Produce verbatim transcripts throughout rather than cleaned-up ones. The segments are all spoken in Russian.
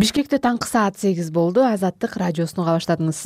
Бишкекте таңкы саат сегиз болду. Азаттык радиосуну уга баштадыңыз.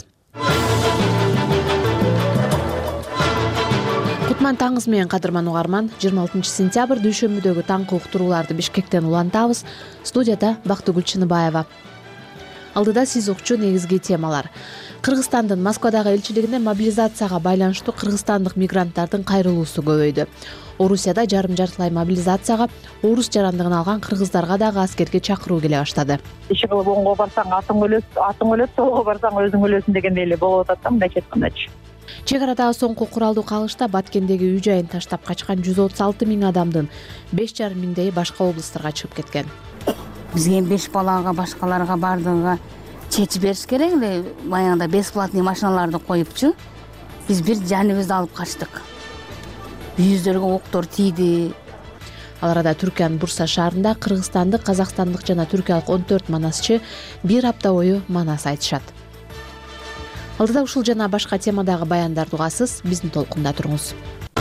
Кутман таңыңыз менен, кадырман угарман. жыйырма алтынчы сентябрь дүйшөмбүдөгү таңкы уктурууларды Бишкектен улантабыз. Студияда Бактыгүл Чыныбаева. Алдыда сиз укчу негизги темалар. Кыргызстандын Москвадагы элчилигине мобилизацияга байланыштуу кыргызстандык мигранттардын кайрылуусу көбөйдү. Орусияда жарым-жартылай мобилизацияга орус жарандыгын алган кыргыздарга дагы аскерге чакыруу келе баштады. Иши кылып оңго барсаң атың өлөт, атың өлөт, солго барсаң өзүң өлөсүң дегендей эле болуп атат да, мындайча айткандачы. Чек арадагы соңку куралдуу кагылышта Баткендеги үй жайын таштап качкан жүз отуз алты миң адамдын беш жарым миңдейи башка областтарга чыгып кеткен. Бизге беш балага, башкаларга бардыгыга чечип бериш керек эле, баягында бесплатный машиналарды коюпчу. Биз бир жаныбызды алып качтык. Үйүздөргө октор тийди. Ал арада Түркиянын Бурса шаарында кыргызстандык, казакстандык жана түркиялык он төрт манасчы бир апта бою манас айтышат. Алдыда ушул жана башка темадагы баяндарды угасыз, биздин толкунда туруңуз.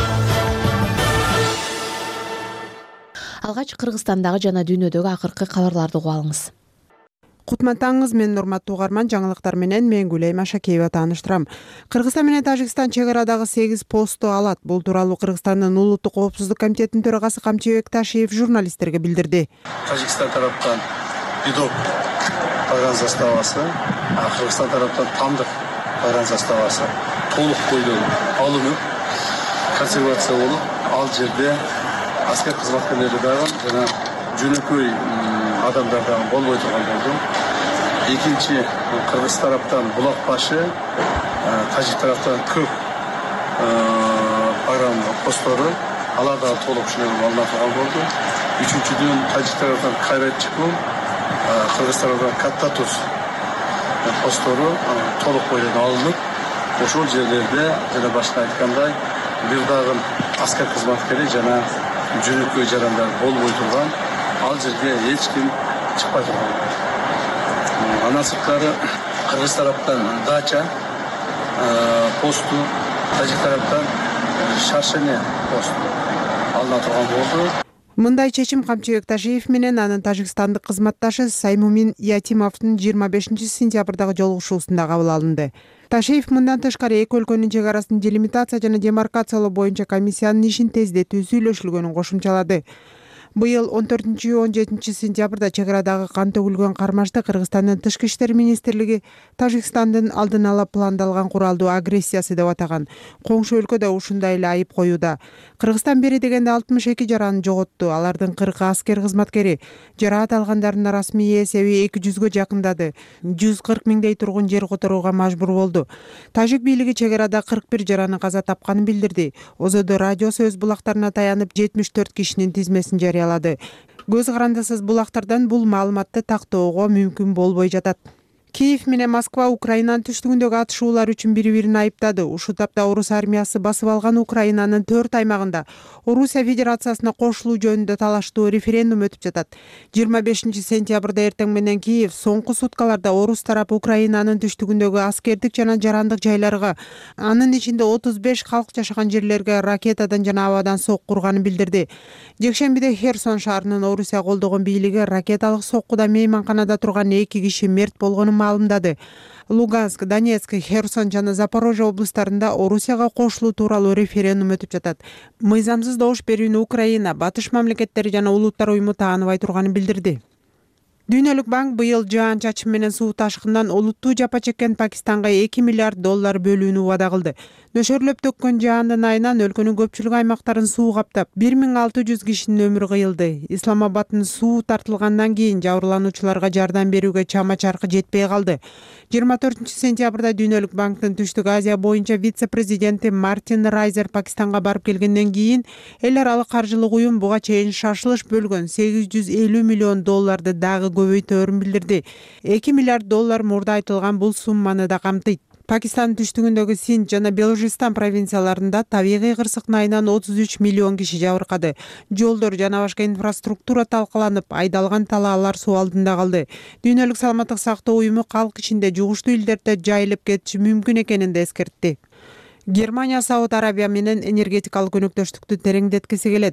Алгач Кыргызстандагы жана дүйнөдөгү акыркы кабарларды угуп алыңыз. Кутман таңыңыз менен, урматтуу угарман. Жаңылыктар менен мен Гүлайым Ашакеева тааныштырам. Кыргызстан менен Тажикстан чек арадагы сегиз посту алат. Бул тууралуу Кыргызстандын улуттук коопсуздук комитетинин төрагасы Камчыбек Ташиев журналисттерге билдирди. Тажикстан тараптан Бидок погран заставасы, а Кыргызстан тараптан Тамдык погран заставасы толук бойдон алынып, консервация болуп, ал жерде аскер кызматкерлери дагы жана жөнөкөй адамдар дагы болбой турган болду. Экинчи, Кыргыз тараптан Булак башы, Тажик тараптан көп погран посттору, алар дагы толук ушундай алына турган болду. Үчүнчүдөн, Тажик тараптан Кайратчыкул, Кыргыз тараптан Каттатус посттору толук бойдон алынып, ошол жерлерде жана башка айткандай бир дагы аскер кызматкери жана жөнөкөй жарандар болбой турган, ал жерге эч ким чыкпай турган. Андан сырткары Кыргыз тараптан Дача посту, Тажик тараптан Шаршене посту алына турган болду. Мындай чечим Камчыбек Ташиев менен анын тажикстандык кызматташы Саймумин Ятимовдун жыйырма бешинчи сентябрдагы жолугушуусунда кабыл алынды. Ташиев мындан тышкары эки өлкөнүн чек арасын делимитация жана демаркациялоо боюнча комиссиянын ишин тездетүү сүйлөшүлгөнүн кошумчалады. Быйыл он төртүнчү он жетинчи сентябрда чек арадагы кан төгүлгөн кармашты Кыргызстандын тышкы иштер министрлиги Тажикстандын алдын ала пландалган куралдуу агрессиясы деп атаган. Коңшу өлкө да ушундай эле айып коюуда. Кыргызстан бери дегенде алтымыш эки жараны жоготту. Алардын кыркы аскер кызматкери. Жараат алгандардын расмий эсеби эки жүзгө жакындады. жүз кырк миңдей тургун жер которууга мажбур болду. Тажик бийлиги чек арада кырк бир жараны каза тапканын билдирди. ОЗД радиосу өз булактарына таянып жетимиш төрт кишинин тизмесин жарыялады. Көз карандысыз булактардан бул маалыматты тактоого мүмкүн болбой жатат. Киев менен Москва Украинанын түштүгүндөгү атышуулар үчүн бири-бирин айыптады. Ушул тапта орус армиясы басып алган Украинанын төрт аймагында Орусия Федерациясына кошулуу жөнүндө талаштуу референдум өтүп жатат. жыйырма бешинчи сентябрда эртең менен Киев соңку суткаларда орус тарап Украинанын түштүгүндөгү аскердик жана жарандык жайларга, анын ичинде отуз беш калк жашаган жерлерге ракетадан жана абадан сокку урганын билдирди. Жекшембиде Херсон шаарынын Орусия колдогон бийлиги ракеталык соккуда мейманканада турган эки киши мерт болгонун маалымдады. Луганск, Донецк, Херсон жана Запорожье областарында Орусияга кошулуу тууралуу референдум өтүп жатат. Мыйзамсыз добуш берүүнү Украина, Батыш мамлекеттери жана улуттар уюму тааныбай турганын билдирди. Дүйнөлүк банк быйыл жаан-чачын менен суу ташкындан олуттуу жапа чеккен Пакистанга эки миллиард доллар бөлүүнү убада кылды. Нөшөрлөп төккөн жаандын айынан өлкөнүн көпчүлүк аймактарын суу каптап, бир миң алты жүз кишинин өмүрү кыйылды. Исламабадтын суу тартылгандан кийин жабырлануучуларга жардам берүүгө чама-чаркы жетпей калды. жыйырма төртүнчү сентябрда Дүйнөлүк банктын Түштүк Азия боюнча вице-президенти Мартин Райзер Пакистанга барып келгенден кийин эл аралык каржылык уюм буга чейин шашылыш бөлгөн сегиз жүз элүү миллион долларды дагы көбөйтөөрүн билдирди. эки миллиард доллар мурда айтылган бул сумманы да камтыйт. Пакистандын түштүгүндөгү Синд жана Белужистан провинцияларында табигый кырсыктын айынан отуз үч миллион киши жабыркады. Жолдор жана башка инфраструктура талкаланып, айдалган талаалар суу алдында калды. Дүйнөлүк саламаттык сактоо уюму калк ичинде жугуштуу илдерде жайылып кетиши мүмкүн экенин да эскертти. Германия Сауд Арабия менен энергетикалык өнөктөштүктү тереңдеткиси келет.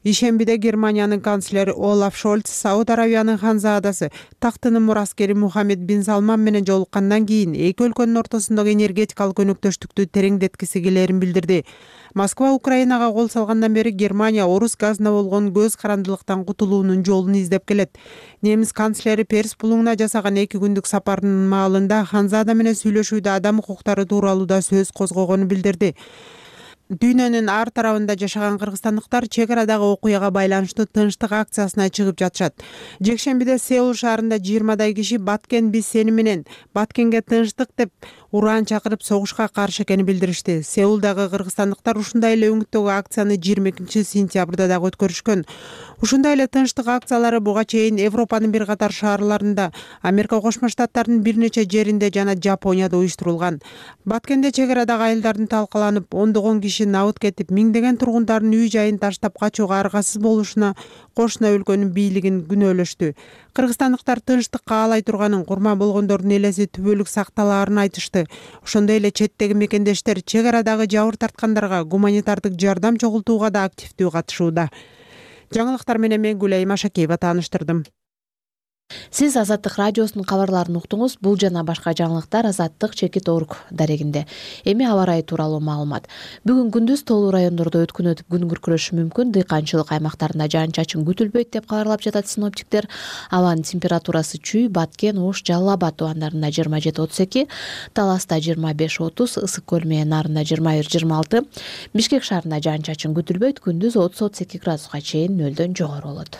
Ишембиде Германиянын канцлери Олаф Шольц Сауд Аравиянын ханзаадасы тактынын мураскери Мухаммед бин Салман менен жолуккандан кийин эки өлкөнүн ортосундагы энергетикалык өнөктөштүктү тереңдеткиси келерин билдирди. Москва Украинага кол салгандан бери Германия орус газына болгон көз карандылыктан кутулуунун жолун издеп келет. Немис канцлери Перс булуңуна жасаган эки күндүк сапарынын маалында ханзаада менен сүйлөшүүдө адам укуктары тууралуу да сөз козгогонун билдирди. Дүйнөнүн ар тарабында жашаган кыргызстандыктар чек арадагы окуяга байланыштуу тынчтык акциясына чыгып жатышат. Жекшембиде Сеул шаарында жыйырмадай киши Баткен биз сени менен, Баткенге тынчтык деп ураан чакырып согушка каршы экенин билдиришти. Сеулдагы кыргызстандыктар ушундай эле өңүттөгү акцияны жыйырма экинчи сентябрда дагы өткөрүшкөн. Ушундай эле тынчтык акциялары буга чейин Европанын бир катар шаарларында, Америка Кошмо Штаттарынын бир нече жеринде жана Жапонияда уюштурулган. Баткенде чек арадагы айылдардын талкаланып, ондогон киши набыт кетип, миңдеген тургундардын үй жайын таштап качууга аргасыз болушуна кошуна өлкөнүн бийлигин күнөөлөштү. Кыргызстандыктар тынчтык каалай турганын, курман болгондордун элеси түбөлүк сакталаарын айтышты. Ошондой эле четтеги мекендештер чек арадагы жабыр тарткандарга гуманитардык жардам чогултууга да активдүү катышууда. Жаңылыктар менен мен Гүлайым Ашакеева тааныштырдым. Сиз Азаттык радиосунун кабарларын уктуңуз. Бул жана башка жаңылыктар Азаттык Чекит Орг дарегинде. Эми аба ырайы тууралуу маалымат. Бүгүн күндүз тоолуу райондордо өткүн өтүп күн күркүрөшү мүмкүн. Дыйканчылык аймактарында жаан-чачын күтүлбөйт деп кабарлап жатат синоптиктер. Абанын температурасы Чүй, Баткен, Ош, Жалал Абад тубандарында жыйырма жети отуз эки, Таласта жыйырма беш отуз, Ысык көл менен Нарында жыйырма бир жыйырма алты, Бишкек шаарында жаан-чачын күтүлбөйт. Күндүз отуз отуз эки градуска чейин нөлдөн жогору болот.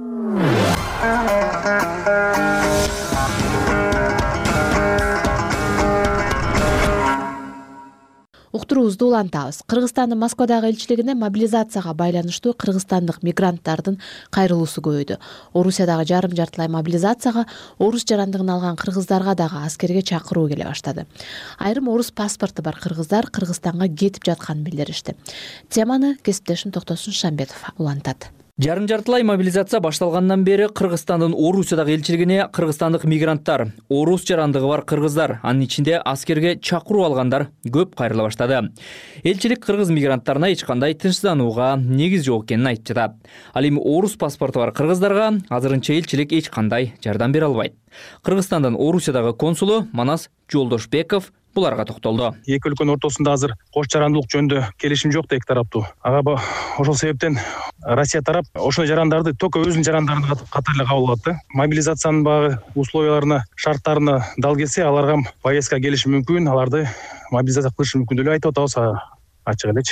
Уктуруубузду улантабыз. Кыргызстандын Москвадагы элчилигине мобилизацияга байланыштуу кыргызстандык мигранттардын кайрылуусу көбөйдү. Орусиядагы жарым жартылай мобилизацияга орус жарандыгын алган кыргыздарга дагы аскерге чакыруу келе баштады. Айрым орус паспорту бар кыргыздар Кыргызстанга кетип жатканын билдиришти. Теманы кесиптешим Токтосун Шамбетов улантат. Жарым жартылай мобилизация башталгандан бери Кыргызстандын Орусиядагы элчилигине кыргызстандык мигранттар, орус жарандыгы бар кыргыздар, анын ичинде аскерге чакыруу алгандар көп кайрыла баштады. Элчилик кыргыз мигранттарына эч кандай тынчсызданууга негиз жок экенин айтып жатат. Ал эми орус паспорту бар кыргыздарга азырынча элчилик эч кандай жардам бере албайт. Кыргызстандын Орусиядагы консулу Манас Жолдошбеков буларга токтолду. Эки өлкөнүн ортосунда азыр кош жарандылык жөнүндө келишим жок эки тараптуу. Ага ошол себептен Россия тарап ошол жарандарды только өзүнүн жарандарын катары эле кабыл алат да. Мобилизациянын багы условияларына, шарттарына дал келсе, аларга повестка келиши мүмкүн, аларды мобилизация кылышы мүмкүн деп айтып атабыз, ачык элечи.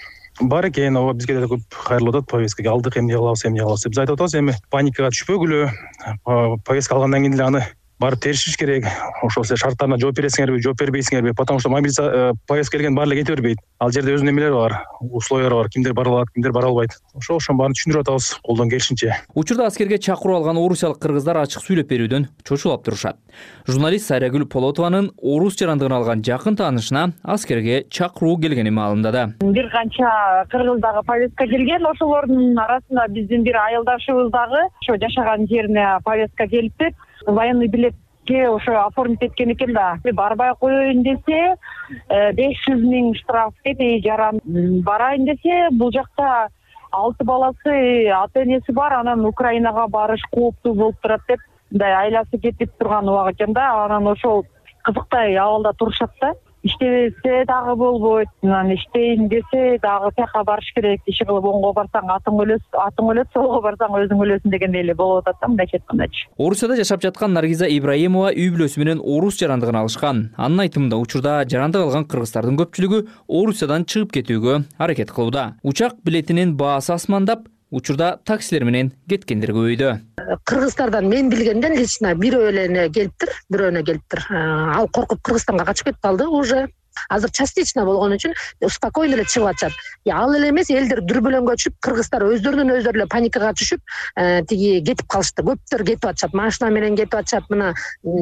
Бар экен, ооба бизге да көп кайрылып атат, повестка алдык, эмне кылабыз, эмне кылабыз деп биз айтып атабыз. Эми паникага түшпөгүлө, повестка алгандан кийин деле аны барып теришиш керек. Ошол шарттарына жооп бересиңерби, жооп бербейсиңерби, потому что мобилизация повестка келген баары эле кете бербейт. Ал жерде өзүнүн эмелери бар, условиялары бар, кимдер бара алат, кимдер бара албайт. Ошо ошонун баарын түшүндүрүп атабыз колдон келишинче. Учурда аскерге чакыруу алган орусиялык кыргыздар ачык сүйлөп берүүдөн чочулап турушат. Журналист Сайрагүл Полотованын орус жарандыгын алган жакын таанышына аскерге чакыруу келгени маалымдады. Бир канча кыргыздагы повестка келген, ошолордун арасында биздин бир айылдашыбыз дагы ошо жашаган жерине повестка келип, военный билетке ошо оформить эткен экен да. Барбай коеюн десе беш жүз миң штраф кетеи жаран. Барайын десе бул жакта алты баласы, ата энеси бар, анан Украинага барыш кооптуу болуп турат деп, мындай айласы кетип турган убак экен да. Анан ошол кызыктай абалда турушат да. Иштебесе дагы болбойт, анан иштейин десе дагы тияка барыш керек. Иши кылып оңго барсаң атың өлөс, атың өлөт, солго барсаң өзүң өлөсүн дегендей эле болуп атат да, мындайча айткандачы. Орусияда жашап жаткан Наргиза Ибраимова үй бүлөсү менен орус жарандыгын алышкан. Анын айтымында учурда жарандык алган кыргыздардын көпчүлүгү Орусиядан чыгып кетүүгө аракет кылууда. Учак билетинин баасы асмандап, учурда таксилер менен кеткендер көбөйдү. Кыргыздардан мен билгенден лично бирөө эле келиптир, бирөөнө келиптир. Ал коркуп Кыргызстанга качып кетип калды уже. Азыр частично болгон үчүн спокойно эле чыгып атышат. Ал эле эмес, элдер дүрбөлөңгө түшүп, кыргыздар өздөрүнөн өздөрү эле паникага түшүп, тиги кетип калышты. Көптөр кетип атышат, машина менен кетип атышат. Мына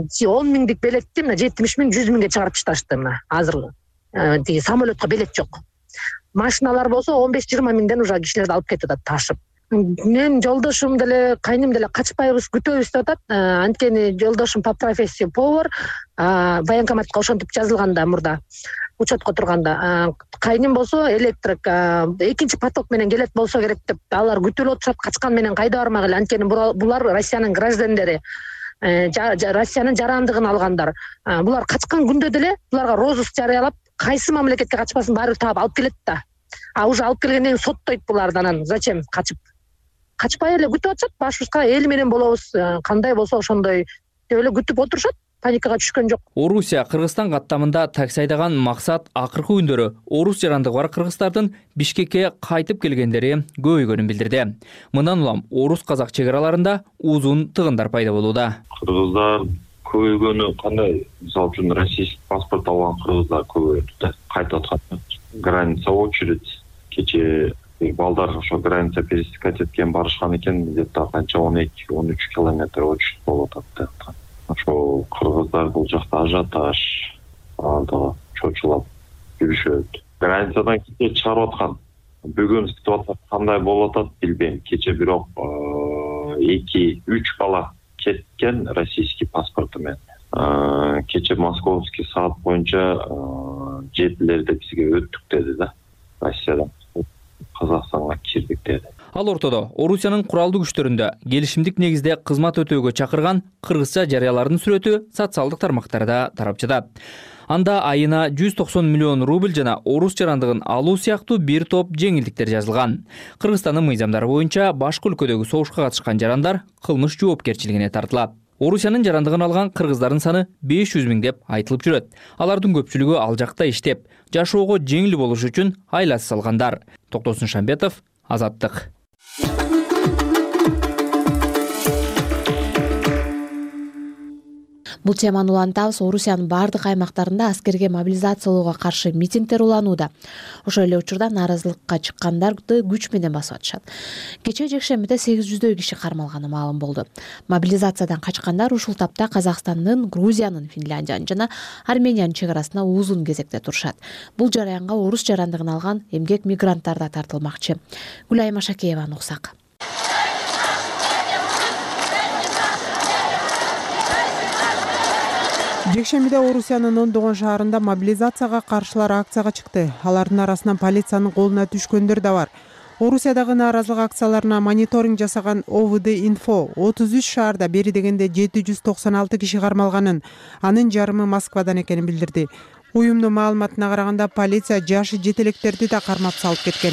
он миңдик билетти мына жетимиш миң, жүз миңге чыгарып ташташты мына азыр. Тиги самолетко билет жок. Машиналар болсо он беш жыйырма миңден уже кишилерди алып кетип атат ташып. Мен жолдошум деле, кайным деле качпайбыз, күтөбүз деп атат. Анткени жолдошум по профессии повар, военкоматка ошентип жазылган да мурда. учетко турганда. Кайным болсо электрик экинчи поток менен келет болсо керек деп алар күтүлүп отурушат, качкан менен кайда бармак эле. Анткени булар Россиянын граждандары, Россиянын жарандыгын алгандар. Булар качкан күндө деле буларга розыск жарыялап, кайсы мамлекетке качпасын баары таап алып келет да. А уже алып келгенден кийин соттойт буларды. Анан зачем качып? Качпай эле күтүп атышат, башыбызга эл менен болобуз, кандай болсо ошондой деп эле күтүп отурушат. Паникага түшкөн жок. Орусия Кыргызстан каттамында такси айдаган максат акыркы күндөрү орус жарандыгы бар кыргыздардын Бишкекке кайтып келгендери көбөйгөнүн билдирди. Мындан улам орус казак чек араларында узун тыгындар пайда болууда. Кыргыздар көбөйгөнү кандай? Мисалы үчүн российский паспорт алган кыргыздар көбөйдү да. Кайтып аткан. Граница очередь. Кече балдар ошо граница пересекать эткен барышкан экен, где-то канча он эки он үч километр очередь болуп атат. Ошо кыргыздар бул жакта ажиотаж анда чочулап жүрүшөт. Границадан кете чыгарып аткан. Бүгүн ситуация кандай болуп атат билбейм. Кече бирок эки үч бала кеткен российский паспорту менен. Кече московский саат боюнча жетилерде бизге өттүк деди да. Россиядан Казакстанга кирдик деди. Ал ортодо Орусиянын куралдуу күчтөрүндө келишимдик негизде кызмат өтөөгө чакырган кыргызча жарыялардын сүрөтү социалдык тармактарда тарап жатат. Анда айына жүз токсон миллион рубль жана орус жарандыгын алуу сыяктуу бир топ жеңилдиктер жазылган. Кыргызстандын мыйзамдары боюнча башкы өлкөдөгү согушка катышкан жарандар кылмыш жоопкерчилигине тартылат. Орусиянын жарандыгын алган кыргыздардын саны беш жүз миң деп айтылып жүрөт. Алардын көпчүлүгү ал жакта иштеп, жашоого жеңил болуш үчүн айласы салгандар. Токтосун Шамбетов, Азаттык. Бул теманы улантабыз. Орусиянын бардык аймактарында аскерге мобилизациялоого каршы митингдер уланууда. Ошол эле учурда нааразылыкка чыккандарды күч менен басып атышат. Кечээ жекшембиде сегиз жүздөй киши кармалганы маалым болду. Мобилизациядан качкандар ушул тапта Казакстандын, Грузиянын, Финляндиянын жана Армениянын чек арасына узун кезекте турушат. Бул жараянга орус жарандыгын алган эмгек мигранттар да тартылмакчы. Гүлайым Ашакееваны уксак. Жекшембиде Орусиянын ондогон шаарында мобилизацияга каршылар акцияга чыкты. Алардын арасынан полициянын колуна түшкөндөр да бар. Орусиядагы нааразылык акцияларына мониторинг жасаган О В Д Инфо отуз үч шаарда бери дегенде жети жүз токсон алты киши кармалганын, анын жарымы Москвадан экенин билдирди. Уюмдун маалыматына караганда полиция жашы жетелектерди да кармап салып кеткен.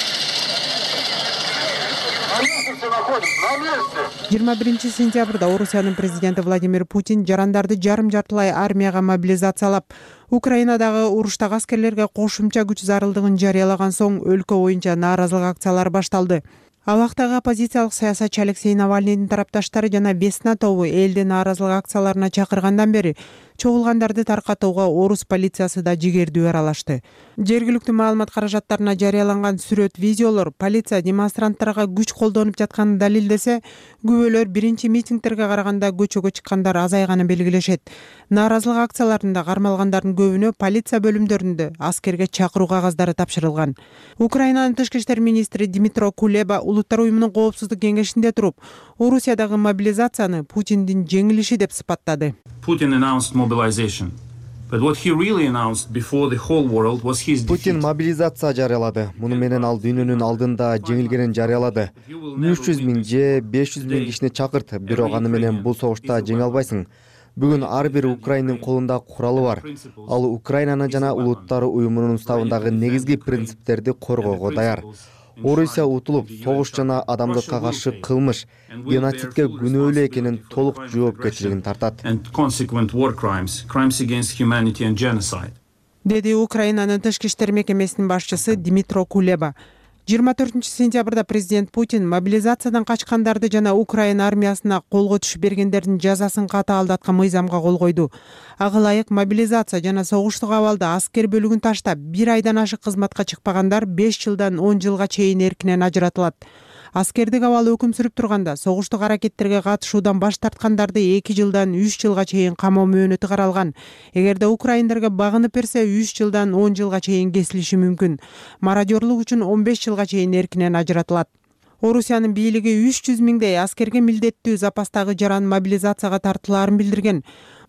жыйырма биринчи сентябрда Орусиянын президенти Владимир Путин жарандарды жарым-жартылай армияга мобилизациялап, Украинадагы уруштагы аскерлерге кошумча күч зарылдыгын жарыялаган соң өлкө боюнча нааразылык акциялары башталды. Ал вактагы оппозициялык саясатчы Алексей Навальныйдын тарапташтары жана Весна тобу элди нааразылык акцияларына чакыргандан бери чогулгандарды таркатууга орус полициясы да жигердүү аралашты. Жергиликтүү маалымат каражаттарына жарыяланган сүрөт, видеолор полиция демонстранттарга күч колдонуп жатканын далилдесе, күбөлөр биринчи митингдерге караганда көчөгө чыккандар азайганын белгилешет. Нааразылык акцияларында кармалгандардын көбүнө полиция бөлүмдөрүндө аскерге чакыруу кагаздары тапшырылган. Украинанын тышкы иштер министри Дмитро Кулеба Улуттар уюмунун коопсуздук кеңешинде туруп, Орусиядагы мобилизацияны Путиндин жеңилиши деп сыпаттады. Putin announced mobilization. But what he really announced before the whole world was his defeat. Путин мобилизация жарыялады. Муну менен ал дүйнөнүн алдында жеңилгенин жарыялады. үч жүз миң же беш жүз миң кишини чакырт, бирок аны менен бул согушта жеңе албайсың. Бүгүн ар бир украиндин колунда куралы бар. Ал Украинаны жана Улуттар уюмунун уставындагы негизги принциптерди коргоого даяр. Орусия утулуп, согуш жана адамдыкка каршы кылмыш, геноцидке күнөөлүү экенин толук жоопкерчилигин тартат. Деди Украинанын тышкы иштер мекемесинин башчысы Дмитро Кулеба. жыйырма төртүнчү сентябрда президент Путин мобилизациядан качкандарды жана Украина армиясына колго түшүп бергендердин жазасын катаалдаткан мыйзамга кол койду. Ага ылайык мобилизация жана согуштук абалда аскер бөлүгүн таштап, бир айдан ашык кызматка чыкпагандар беш жылдан он жылга чейин эркинен ажыратылат. Аскердик абал өкүм сүрүп турганда согуштук аракеттерге катышуудан баш тарткандарды эки жылдан үч жылга чейин камоо мөөнөтү каралган. Эгерде украиндерге багынып берсе, үч жылдан он жылга чейин кесилиши мүмкүн. Мародёрлук үчүн он беш жылга чейин эркинен ажыратылат. Орусиянын бийлиги үч жүз миңдей аскерге милдеттүү запастагы жаран мобилизацияга тартылаарын билдирген.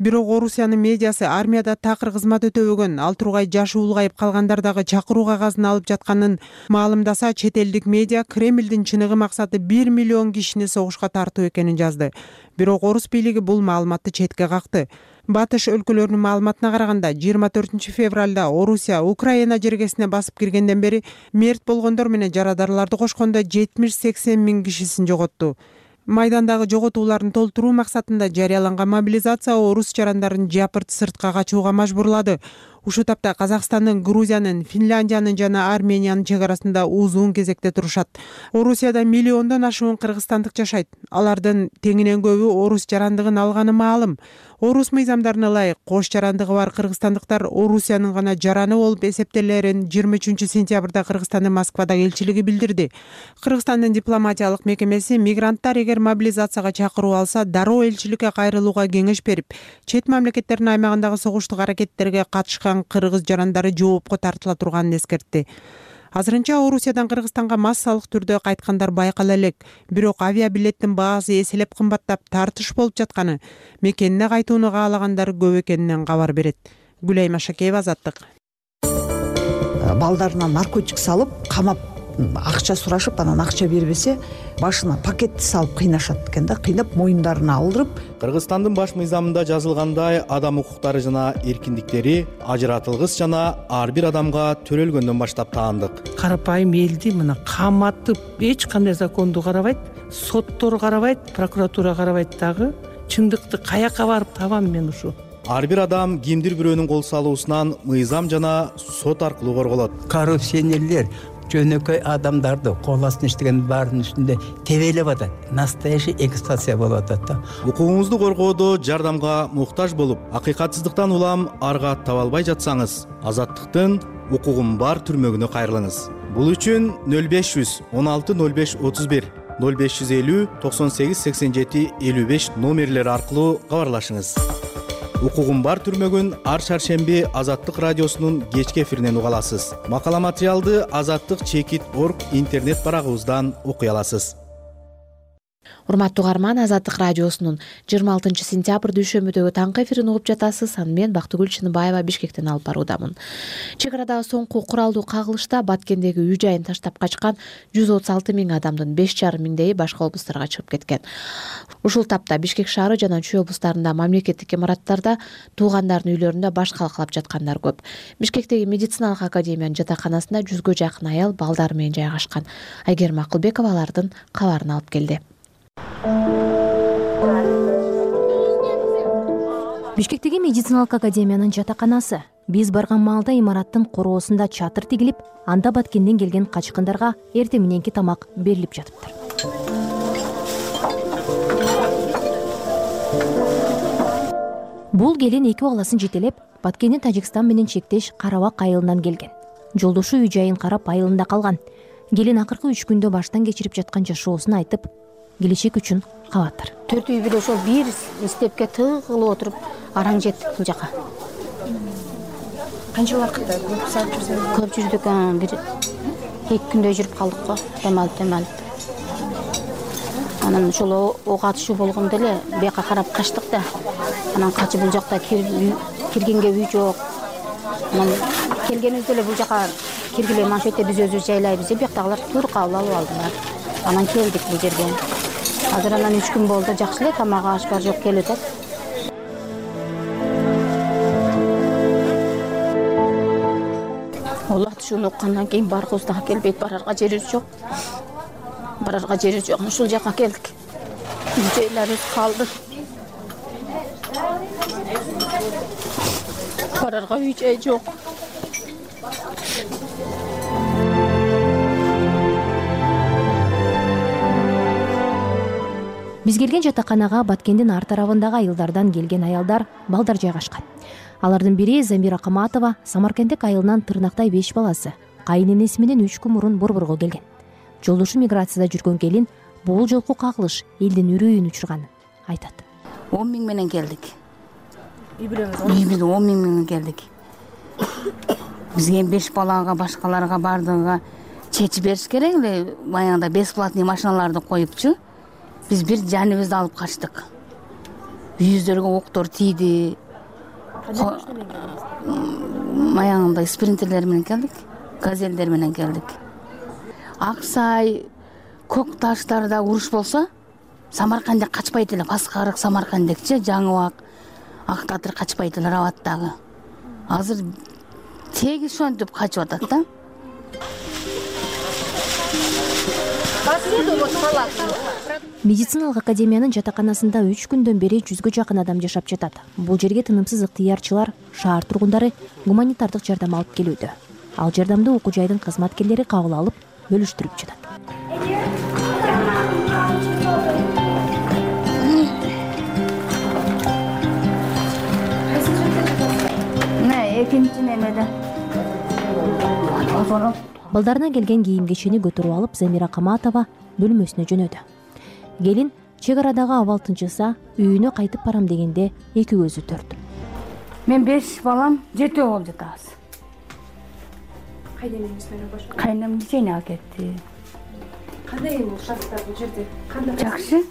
бирок Орусиянын медиасы армияда такыр кызмат өтөбөгөн, ал тургай жашы улгайып калгандар дагы чакыруу кагазын алып жатканын маалымдаса, чет элдик медиа Кремлдин чыныгы максаты бир миллион кишини согушка тартуу экенин жазды. Бирок орус бийлиги бул маалыматты четке какты. Батыш өлкөлөрүнүн маалыматына караганда, жыйырма төртүнчү февралда Орусия Украина жергесине басып киргенден бери мерт болгондор менен жарадарларды кошкондо жетимиш сексен миң кишисин жоготту. Майдандагы жоготууларын толтуруу максатында жарыяланган мобилизация орус жарандарын жапырт сыртка качууга мажбурлады. Ушул тапта Казакстандын, Грузиянын, Финляндиянын жана Армениянын чек арасында узун кезекте турушат. Орусияда миллиондон ашуун кыргызстандык жашайт. Алардын теңинен көбү орус жарандыгын алганы маалым. Орус мыйзамдарына ылайык кош жарандыгы бар кыргызстандыктар Орусиянын гана жараны болуп эсептелерин жыйырма үчүнчү сентябрда Кыргызстандын Москвадагы элчилиги билдирди. Кыргызстандын дипломатиялык мекемеси мигранттар эгер мобилизацияга чакыруу алса, дароо элчиликке кайрылууга кеңеш берип, чет мамлекеттердин аймагындагы согуштук аракеттерге катышкан кыргыз жарандары жоопко тартыла турганын эскертти. Азырынча Орусиядан Кыргызстанга массалык түрдө кайткандар байкала элек, бирок авиабилеттин баасы эселеп кымбаттап тартыш болуп жатканы мекенине кайтууну каалагандар көп экенинен кабар берет. Гүлайым Ашакеева, Азаттык. Балдарына наркотик салып, камап, акча сурашып, анан акча бербесе, башына пакетти салып кыйнашат экен да, кыйнап моюндарына алдырып. Кыргызстандын баш мыйзамында жазылгандай, адам укуктары жана эркиндиктери ажыратылгыс жана ар бир адамга төрөлгөндөн баштап таандык. Карапайым элди мына каматып, эч кандай законду карабайт, соттор карабайт, прокуратура карабайт дагы. Чындыкты каяка барып табам мен ушу? Ар бир адам кимдир бирөөнүн кол салуусунан мыйзам жана сот аркылуу корголот. Коррупционерлер жөнөкөй адамдарды кол астына иштеген баардын үстүндө тебелеп атат. Настоящий эксплуатация болуп атат да. Укугуңузду коргоодо жардамга муктаж болуп, акыйкатсыздыктан улам арга таба албай жатсаңыз, Азаттыктын укугум бар түрмөгүнө кайрылыңыз. Бул үчүн нөл беш жүз он алты нөл беш отуз бир, нөл беш жүз элүү токсон сегиз сексен жети элүү беш номерлери аркылуу кабарлашыңыз. Укугум бар түрмөгүн ар шаршемби Азаттык радиосунун кечки эфиринен уга аласыз. Макала материалды Азаттык чекит точка орг интернет барагыбыздан окуй аласыз. Урматтуу угарман, Азаттык радиосунун жыйырма алтынчы сентябрь дүйшөмбүдөгү таңкы эфирин угуп жатасыз. Аны мен Бактыгүл Чыныбаева Бишкектен алып баруудамын. Чек арадагы соңку куралдуу кагылышта Баткендеги үй жайын таштап качкан жүз отуз алты миң адамдын беш жарым миңдейи башка облустарга чыгып кеткен. Ушул тапта Бишкек шаары жана Чүй облустарында мамлекеттик имараттарда, туугандардын үйлөрүндө баш калкалап жаткандар көп. Бишкектеги медициналык академиянын жатаканасында жүзгө жакын аял балдары менен жайгашкан. Айгерим Акылбекова алардын кабарын алып келди. Бишкектеги медициналык академиянын жатаканасы. Биз барган маалда имараттын короосунда чатыр тигилип, анда Баткенден келген качкындарга эртең мененки тамак берилип жатыптыр. Бул келин эки баласын жетелеп, Баткендин Тажикстан менен чектеш Карабак айылынан келген. Жолдошу үй жайын карап айылында калган. Келин акыркы үч күндө баштан кечирип жаткан жашоосун айтып, келечек үчүн кабаттар. Төрт үй бир ошол бир степке тыгылып отуруп араң жеттик бул жака. Канча убакытта көп саат жүрсөңүз? Көп жүрдүк, бир эки күндөй жүрүп калдык го, демалып демалып. Анан ошол ок атышуу болгондо эле бияка карап качтык да. Анан качып бул жакта киргенге үй жок. Анан келгенибизде эле бул жака киргиле маншетте биз өзүбүз жайлайбыз деп бияктагылар тур кабыл алып алдылар. Анан келдик бул жерге. Азыр анан үч күн болду, жакшы эле, тамак аш бар жок келип атат. Ол атышууну уккандан кийин баргыбыз дагы келбейт, барарга жерибиз жок. Барарга жерибиз жок. Ушул жака келдик. Үй-жайларыбыз калды. Барарга үй-жай жок. Биз келген жатаканага Баткендин ар тарабындагы айылдардан келген аялдар, балдар жайгашкан. Алардын бири Замира Каматова Самаркендек айылынан тырнактай беш баласы, кайненеси менен үч күн мурун Борборго келген. Жолдошу миграцияда жүргөн келин бул жолку кагылыш элдин үрөйүн учурганын айтат. он миң менен келдик. Үй бүлөңүз он миң менен келдик. Бизге беш балага, башкаларга бардыгы чечип бериш керек эле, баягыда бесплатный машиналарды коюпчу. Биз бир жаныбызды алып качтык. Үйүздөргө октор тийди. Маягындай спринтерлер менен келдик, газелдер менен келдик. Аксай, Көк Таштарда уруш болсо, Самаркандек качпайт эле, Паскарык Самаркандекчи, Жаңыбак, Ак Татыр качпайт эле Рабаттагы. Азыр теги ошентип качып атат да. Медициналык академиянын жатаканасында үч күндөн бери жүзгө жакын адам жашап жатат. Бул жерге тынымсыз ыктыярчылар, шаар тургундары гуманитардык жардам алып келүүдө. Ал жардамды окуу жайдын кызматкерлери кабыл алып, бөлүштүрүп жатат. Экинчи немеде. Балдарына келген кийим кечени көтөрүп алып, Замира Каматова бөлмөсүнө жөнөдү. Келин чек арадагы абал тынчыса, үйүнө кайтып барам дегенде эки көзү төрт. Мен беш балам, жетөө болуп жатабыз. Кайнемеңиз менен башка? Кайнем кечене алып кетти. Кандай эми бул шарттар бул жерде? Кандай? Жакшы.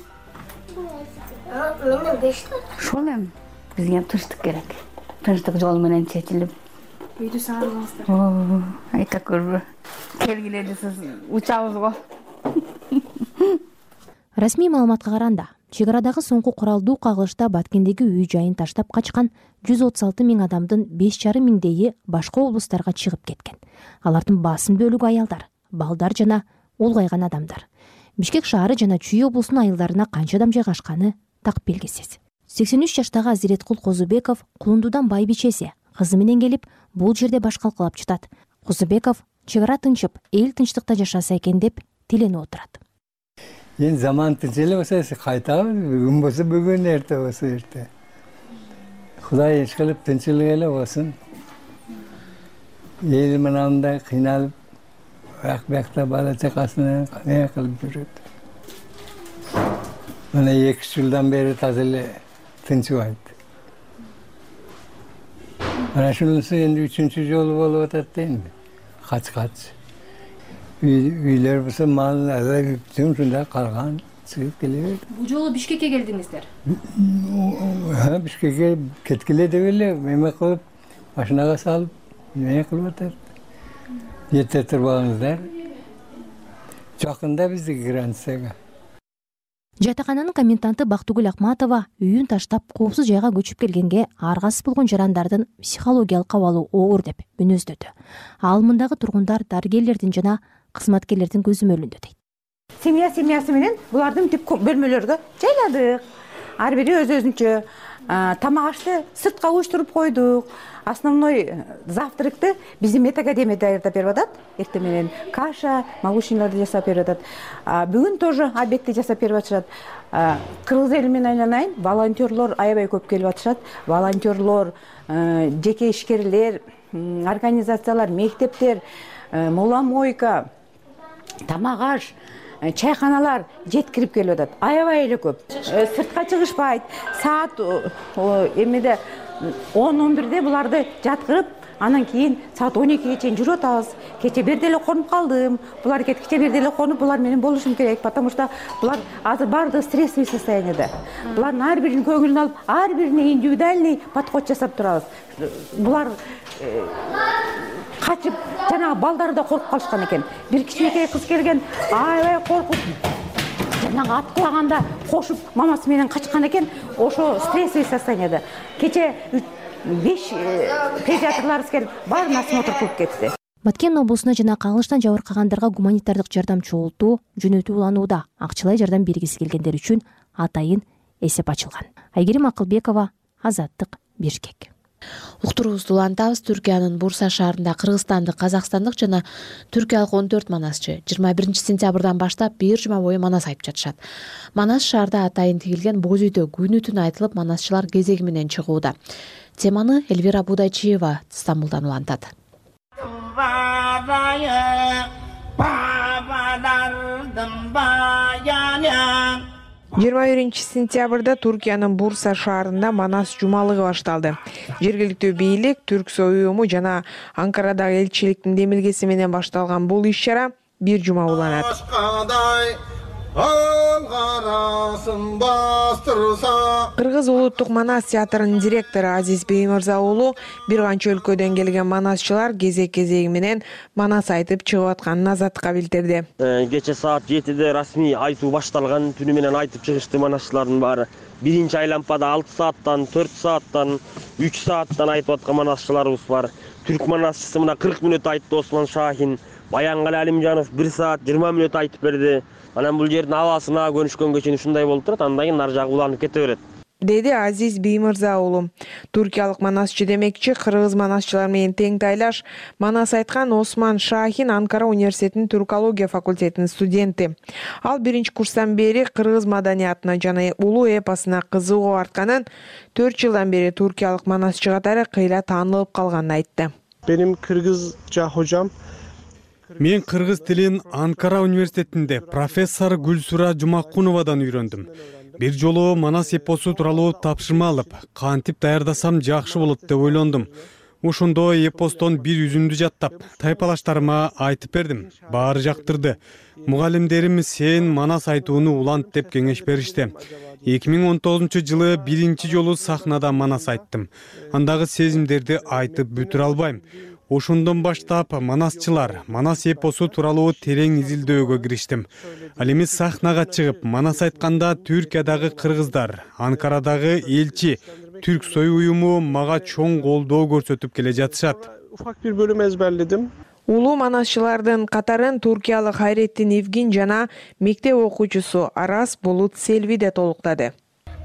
Ошол эми бизге тынчтык керек. Тынчтык жол менен чечилип. Үйдү сагынасыздар. Айта көрбө. Келгиле сиз учабыз го. Расмий маалыматка караганда, чек арадагы соңку куралдуу кагылышта Баткендеги үй жайын таштап качкан жүз отуз алты миң адамдын беш жарым миңдейи башка облустарга чыгып кеткен. Алардын басым бөлүгү аялдар, балдар жана улгайган адамдар. Бишкек шаары жана Чүй облусунун айылдарына канча адам жайгашканы так белгисиз. сексен үч жаштагы Азиреткул Козубеков Кулундудан байбичеси, кызы менен келип, бул жерде баш калкалап жатат. Козубеков чек ара тынчып, эл тынчтыкта жашаса экен деп тиленип отурат. Ен заман тынч эле болсо кайтабыз, бүгүн болсо бүгүн, эрте болсо эрте. Кудай иш кылып тынчылык эле болсун. Эл мынандай кыйналып, ак бакта бала чакасына не кылып жүрөт. Мына эки жылдан бери таза эле тынчыбайт. Мына шунусу энди үчүнчү жолу болуп атат энди. Кач-кач. Үйлөр болсо мал ушундай калган, чыгып келе берди. Бул жолу Бишкекке келдиңиздер? Ha, Бишкекке кеткиле деп эле эме кылып, машинага салып, эме кылып атат. Жете турбаңыздар. Жакында биздики границага. Жатакананын коменданты Бактыгүл Акматова үйүн таштап коопсуз жайга көчүп келгенге аргасыз болгон жарандардын психологиялык абалы оор деп мүнөздөдү. Ал мындагы тургундар дарыгерлердин жана кызматкерлердин көзөмөлүндө дейт. Семья семьясы менен булардын тип бөлмөлөргө жайладык. Ар бири өз өзүнчө тамак ашты сыртка уюштуруп койдук. Основной завтракты биздин медакадемия даярдап берип атат. Эртең менен каша, молочныйларды жасап берип атат. Бүгүн тоже обедти жасап берип атышат. Кыргыз эли менен айланайын, волонтерлор аябай көп келип атышат. Волонтерлор, жеке ишкерлер, организациялар, мектептер, мола мойка, тамак аш, чайканалар жеткирип келип атат. Аябай эле көп. Сыртка чыгышпайт. Саат эмеде он он бирде буларды жаткырып, анан кийин саат он экиге чейин жүрүп атабыз. Кече бир деле конуп калдым. Булар кече бир деле конуп, булар менен болушум керек, потому что булар азыр баардыгы стрессовый состояниеде. Булардын ар биринин көңүлүн алып, ар бирине индивидуальный подход жасап турабыз. Булар качып, жана балдары да коркуп калышкан экен. Бир кичинекей кыз келген, аябай коркуп, жанагы ат кулаганда кошуп мамасы менен качкан экен. Ошо стрессовый состояниеде. Кече беш педиатрларыбыз келип, баарын осмотр кылып кетти. Баткен облусуна жана кагылыштан жабыркагандарга гуманитардык жардам чогултуу, жөнөтүү уланууда. Акчалай жардам бергиси келгендер үчүн атайын эсеп ачылган. Айгерим Акылбекова, Азаттык, Бишкек. Уктуруубузду улантабыз. Түркиянын Бурса шаарында кыргызстандык, казакстандык жана түркиялык он төрт манасчы жыйырма биринчи сентябрдан баштап бир жума бою манас айып жатышат. Манас шаарда атайын тигилген боз үйдө күнү түн айтылып, манасчылар кезеги менен чыгууда. Теманы Эльвира Будайчиева Стамбулдан улантат. жыйырма биринчи сентябрда Туркиянын Бурса шаарында манас жумалыгы башталды. Жергиликтүү бийлик, Түрксой уюму жана Анкарадагы элчиликтин демилгеси менен башталган бул иш-чара бир жума уланат. алгарасын бастырса. Кыргыз улуттук манас театрынын директору Азиз Беймырза уулу бир канча өлкөдөн келген манасчылар кезек кезеги менен манас айтып чыгып атканын Азаттыкка билдирди. Кече саат жетиде расмий айтуу башталган, түнү менен айтып чыгышты манасчылардын баары. Биринчи айлампада алты сааттан, төрт сааттан, үч сааттан айтып аткан манасчыларыбыз бар. Түрк манасчысы мына кырк мүнөт айтты Осман Шахин. Баянгали Алимжанов бир саат жыйырма мүнөт айтып берди. Анан бул жердин абасына көнүшкөнгө чейин ушундай болуп турат, андан кийин ар жагы уланып кете берет. Деди Азиз Беймырза уулу. Туркиялык манасчы демекчи, кыргыз манасчылар менен тең тайлаш манас айткан Осман Шахин Анкара университетинин түркология факультетинин студенти. Ал биринчи курстан бери кыргыз маданиятына жана улуу эпосуна кызыгуу артканын, төрт жылдан бери туркиялык манасчы катары кыйла таанылып калганын айтты. Benim Kırgızca hocam. Мен кыргыз тилин Анкара университетинде профессор Гүлсура Жумакуновадан үйрөндүм. Бир жолу манас эпосу тууралуу тапшырма алып, кантип даярдасам жакшы болот деп ойлондум. Ошондо эпостон бир үзүндү жаттап, тайпалаштарыма айтып бердим. Баары жактырды. Мугалимдерим сен манас айтууну улант деп кеңеш беришти. эки миң он тогузунчу жылы биринчи жолу сахнада манас айттым. Андагы сезимдерди айтып бүтүрө албайм. Ошондон баштап манасчылар, манас эпосу тууралуу терең изилдөөгө кириштим. Ал эми сахнага чыгып, манас айтканда Түркиядагы кыргыздар, Анкарадагы элчи, Türk Soy уюму мага чоң колдоо көрсөтүп келе жатышат. Ufak bir bölüm ezberledim. Улуу манасчылардын катарын туркиялык Хайреттин Евгин жана мектеп окуучусу Арас Булут Селви де толуктады.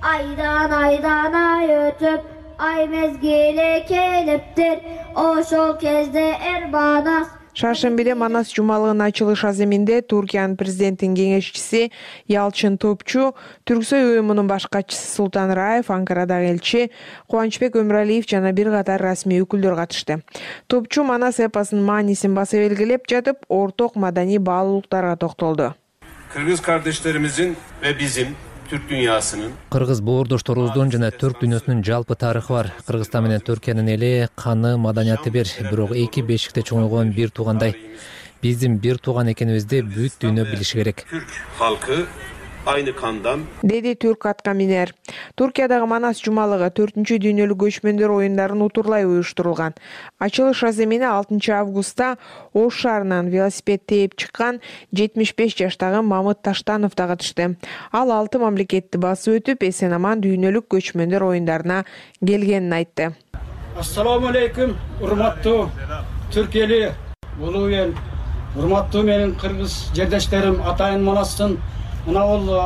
Aydan aydan ay ötüp, ay mezgili keliptir, ошол кезде эр манас. Шаршембиде манас жумалыгынын ачылыш аземинде Туркиянын президентинин кеңешчиси Ялчын Топчу, Түрксой уюмунун баш катчысы Султан Раев, Анкарадагы элчи Кубанычбек Өмүралиев жана бир катар расмий өкүлдөр катышты. Топчу манас эпосунун маанисин баса белгилеп жатып, орток маданий баалуулуктарга токтолду. Kırgız kardeşlerimizin ve bizim Türk dünyasının Кыргыз боордошторубуздун жана Түрк дүйнөсүнүн жалпы тарыхы бар. Кыргызстан менен Түркиянын эли, каны, маданияты бир, бирок эки бешикте чоңойгон бир туугандай. Биздин бир тууган экенибизди бүт дүйнө билиши керек. Türk halkı aynı kandan. Деди Түрк атка минер. Туркиядагы манас жумалыгы төртүнчү дүйнөлүк көчмөндөр оюндарын утурлай уюштурулган. Ачылыш аземине алтынчы августта Ош шаарынан велосипед тээп чыккан жетимиш беш жаштагы Мамыт Таштанов да катышты. Ал алты мамлекетти басып өтүп, эсен аман дүйнөлүк көчмөндөр оюндарына келгенин айтты. Assalamu alaikum, урматтуу Түрк эли, улуу эл, урматтуу менин кыргыз жердештерим, атайын манастын мына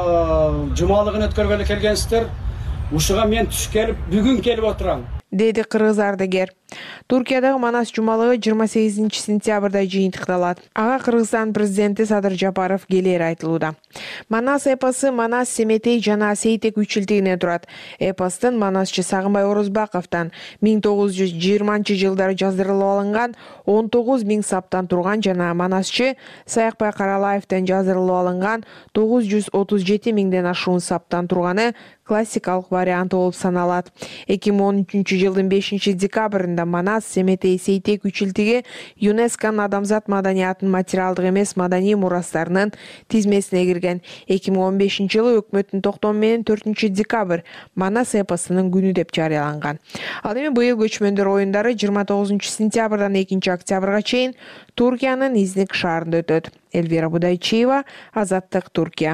бул жумалыгын өткөргөлү келгенсиздер. Ушуга мен түш келип, бүгүн келип отурам. Деди кыргыз ардагер. Туркиядагы манас жумалыгы жыйырма сегизинчи сентябрда жыйынтыкталат. Ага Кыргызстан президенти Садыр Жапаров келери айтылууда. Манас эпосу Манас Семетей жана Сейтек үчилтигинен турат. Эпостун манасчы Сагынбай Орозбаковдон миң тогуз жүз жыйырманчы жылдары жаздырылып алынган он тогуз миң саптан турган жана манасчы Саякбай Каралаевден жаздырылып алынган тогуз жүз отуз жети миңден ашуун саптан турганы классикалык варианты болуп саналат. эки миң он үчүнчү жылдын бешинчи декабрында Манас Семетей Сейтек үчилтиги ЮНЕСКОнун адамзат маданиятынын материалдык эмес маданий мурастарынын тизмесине кирген. эки миң он бешинчи жылы өкмөттүн токтому менен төртүнчү декабрь Манас эпосунун күнү деп жарыяланган. Ал эми быйыл көчмөндөр оюндары жыйырма тогузунчу сентябрдан экинчи октябрга чейин Туркиянын Изник шаарында өтөт. Элвира Будайчиева, Азаттык, Туркия.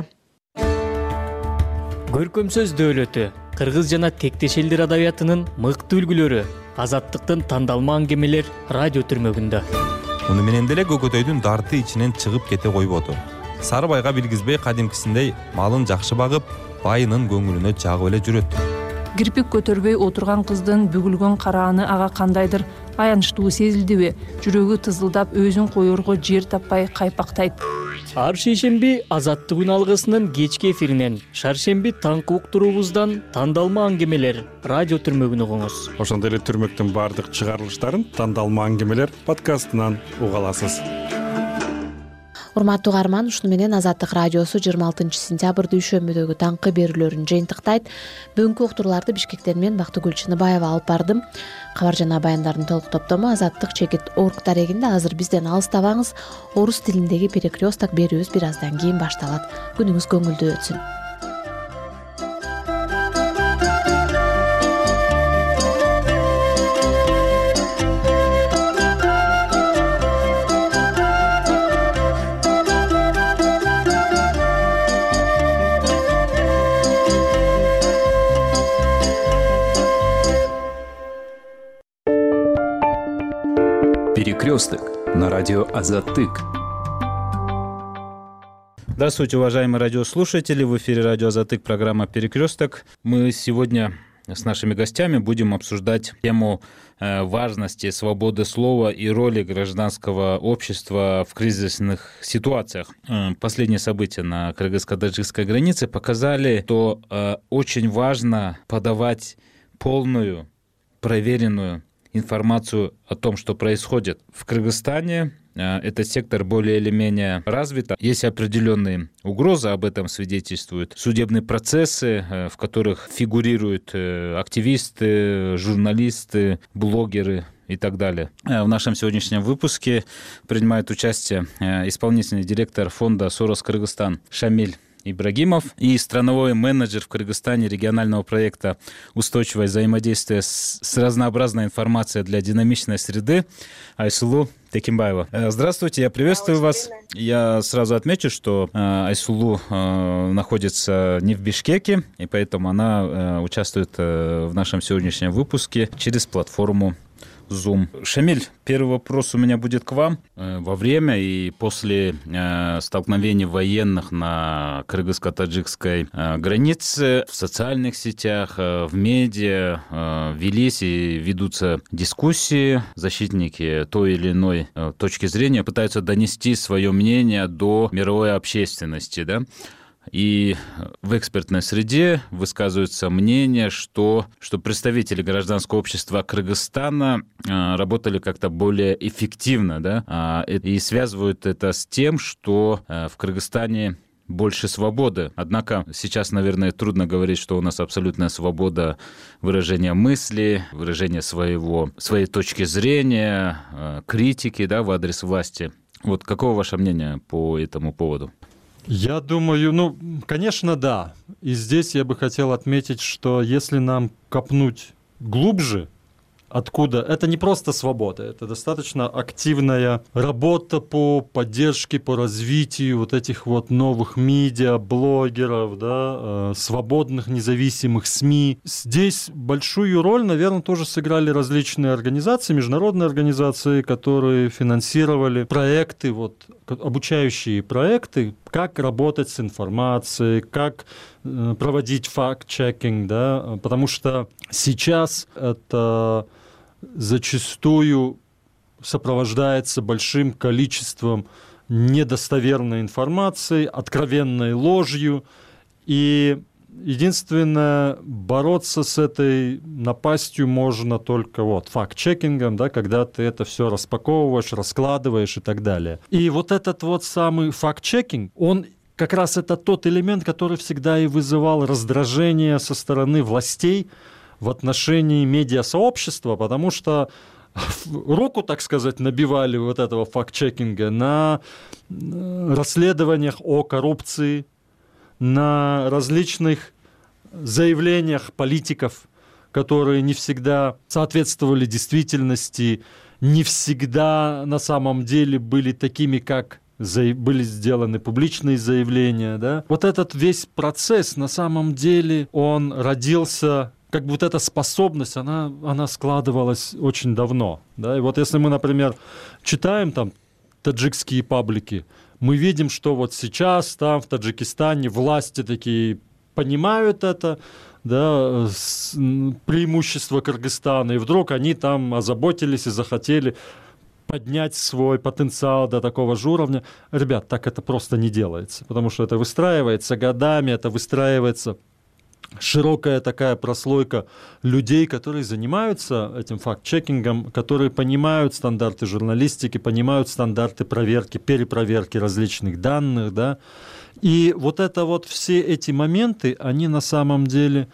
Көркөм сөз дөөлөтү, кыргыз жана тектеш элдер адабиятынын мыкты үлгүлөрү, Азаттыктын тандалма аңгемелер радио түрмөгүндө. Муну менен деле көкөтөйдүн дарты ичинен чыгып кете койбоду. Сарыбайга билгизбей кадимкисиндей малын жакшы багып, байынын көңүлүнө жагып эле жүрөт. Кирпик көтөрбөй отурган кыздын бүгүлгөн карааны ага кандайдыр аянычтуу сезилдиби? Жүрөгү тызылдап өзүн коерго жер таппай кайпактайт. Ар шейшемби Азаттык үн алгысынын кечки эфиринен, шаршемби таңкы уктуруубуздан тандалма аңгемелер радио түрмөгүн угуңуз. Ошондой эле түрмөктүн баардык чыгарылыштарын тандалма аңгемелер подкастынан уга аласыз. урматтуу угарман, ушуну менен Азаттык радиосу жыйырма алтынчы сентябрь дүйшөмбүдөгү таңкы берүүлөрүн жыйынтыктайт. Бүгүнкү уктурууларды Бишкектен мен Бактыгүл Чыныбаева алып бардым. Кабар жана баяндардын толук топтому азаттык чекит орг дарегинде. Азыр бизден алыстабаңыз. Орус тилиндеги перекресток берүүбүз бир аздан кийин башталат. Күнүңүз көңүлдүү өтсүн. Перекресток на радио Азаттык. Здравствуйте, уважаемые радиослушатели. В эфире радио Азаттык, программа «Перекресток». Мы сегодня с нашими гостями будем обсуждать тему важности свободы слова и роли гражданского общества в кризисных ситуациях. Последние события на кыргызско-таджикской границе показали, что очень важно подавать полную, проверенную информацию о том, что происходит в Кыргызстане. Этот сектор более или менее развит. Есть определенные угрозы, об этом свидетельствуют судебные процессы, в которых фигурируют активисты, журналисты, блогеры и так далее. В нашем сегодняшнем выпуске принимает участие исполнительный директор фонда «Сорос Кыргызстан» Шамиль Ибрагимов и страновой менеджер в Кыргызстане регионального проекта «Устойчивое взаимодействие с, с разнообразной информацией для динамичной среды» Айсулу Текимбаева. Здравствуйте, я приветствую вас. Я сразу отмечу, что Айсулу находится не в Бишкеке, и поэтому она участвует в нашем сегодняшнем выпуске через платформу Zoom. Шамиль, первый вопрос у меня будет к вам. Во время и после э, столкновений военных на кыргызско-таджикской э, границе в социальных сетях, э, в медиа э, велись и ведутся дискуссии. Защитники той или иной э, точки зрения пытаются донести свое мнение до мировой общественности, да? И в экспертной среде высказываются мнения, что, что представители гражданского общества Кыргызстана э, работали как-то более эффективно, да, э, и связывают это с тем, что э, в Кыргызстане больше свободы. Однако сейчас, наверное, трудно говорить, что у нас абсолютная свобода выражения мысли, выражения своего, своей точки зрения, э, критики, да, в адрес власти. Вот каково ваше мнение по этому поводу? Я думаю, ну, конечно, да. И здесь я бы хотел отметить, что если нам копнуть глубже, откуда... Это не просто свобода, это достаточно активная работа по поддержке, по развитию вот этих вот новых медиа, блогеров, да, свободных, независимых СМИ. Здесь большую роль, наверное, тоже сыграли различные организации, международные организации, которые финансировали проекты, вот, обучающие проекты, как работать с информацией, как проводить факт-чекинг, да, потому что сейчас это зачастую сопровождается большим количеством недостоверной информации, откровенной ложью, и единственное, бороться с этой напастью можно только вот факт-чекингом, да, когда ты это все распаковываешь, раскладываешь и так далее. И вот этот вот самый факт-чекинг, он как раз это тот элемент, который всегда и вызывал раздражение со стороны властей в отношении медиасообщества, потому что руку, так сказать, набивали вот этого факт-чекинга на расследованиях о коррупции, на различных заявлениях политиков, которые не всегда соответствовали действительности, не всегда на самом деле были такими, как были сделаны публичные заявления. Да? Вот этот весь процесс на самом деле, он родился, как бы вот эта способность, она, она складывалась очень давно. Да? И вот если мы, например, читаем там таджикские паблики, мы видим, что вот сейчас там в Таджикистане власти такие понимают это, да, преимущество Кыргызстана, и вдруг они там озаботились и захотели поднять свой потенциал до такого же уровня. Ребят, так это просто не делается, потому что это выстраивается годами, это выстраивается широкая такая прослойка людей, которые занимаются этим факт-чекингом, которые понимают стандарты журналистики, понимают стандарты проверки, перепроверки различных данных, да. И вот это вот все эти моменты, они на самом деле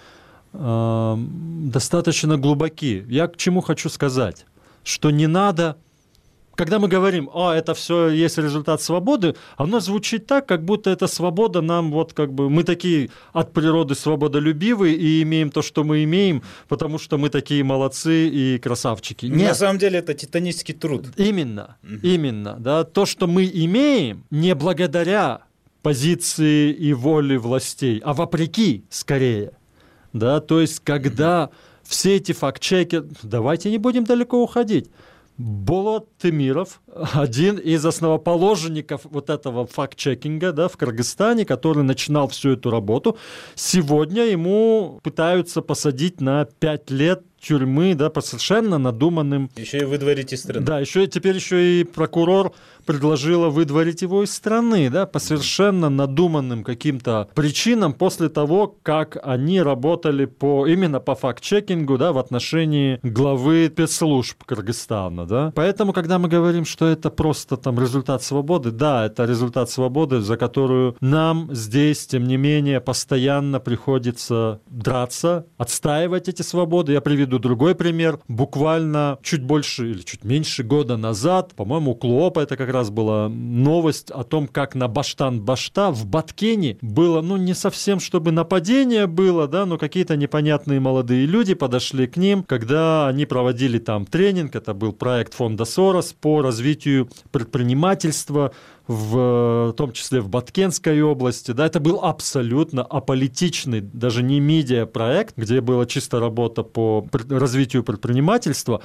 э, достаточно глубоки. Я к чему хочу сказать, что не надо... Когда мы говорим, а, это все есть результат свободы, оно звучит так, как будто эта свобода нам вот как бы... Мы такие от природы свободолюбивые и имеем то, что мы имеем, потому что мы такие молодцы и красавчики. Нет. На самом деле это титанический труд. Именно, угу. именно. Да, то, что мы имеем, не благодаря позиции и воле властей, а вопреки скорее. Да, то есть когда угу. все эти факт-чеки... Давайте не будем далеко уходить. Болот Темиров, один из основоположников вот этого факт-чекинга, да, в Кыргызстане, который начинал всю эту работу, сегодня ему пытаются посадить на пять лет тюрьмы, да, по совершенно надуманным... Еще и выдворить из страны. Да, еще, теперь еще и прокурор предложила выдворить его из страны, да, по совершенно надуманным каким-то причинам после того, как они работали по, именно по факт-чекингу, да, в отношении главы спецслужб Кыргызстана, да. Поэтому, когда мы говорим, что это просто там результат свободы, да, это результат свободы, за которую нам здесь, тем не менее, постоянно приходится драться, отстаивать эти свободы. Я приведу другой пример. Буквально чуть больше или чуть меньше года назад, по-моему, у Клоопа это как раз была новость о том, как на Баштан-Башта в Баткене было, ну, не совсем, чтобы нападение было, да, но какие-то непонятные молодые люди подошли к ним, когда они проводили там тренинг, это был проект фонда Сорос по развитию предпринимательства, в, в том числе в Баткенской области. Да, это был абсолютно аполитичный, даже не медиа-проект, где была чисто работа по развитию предпринимательства.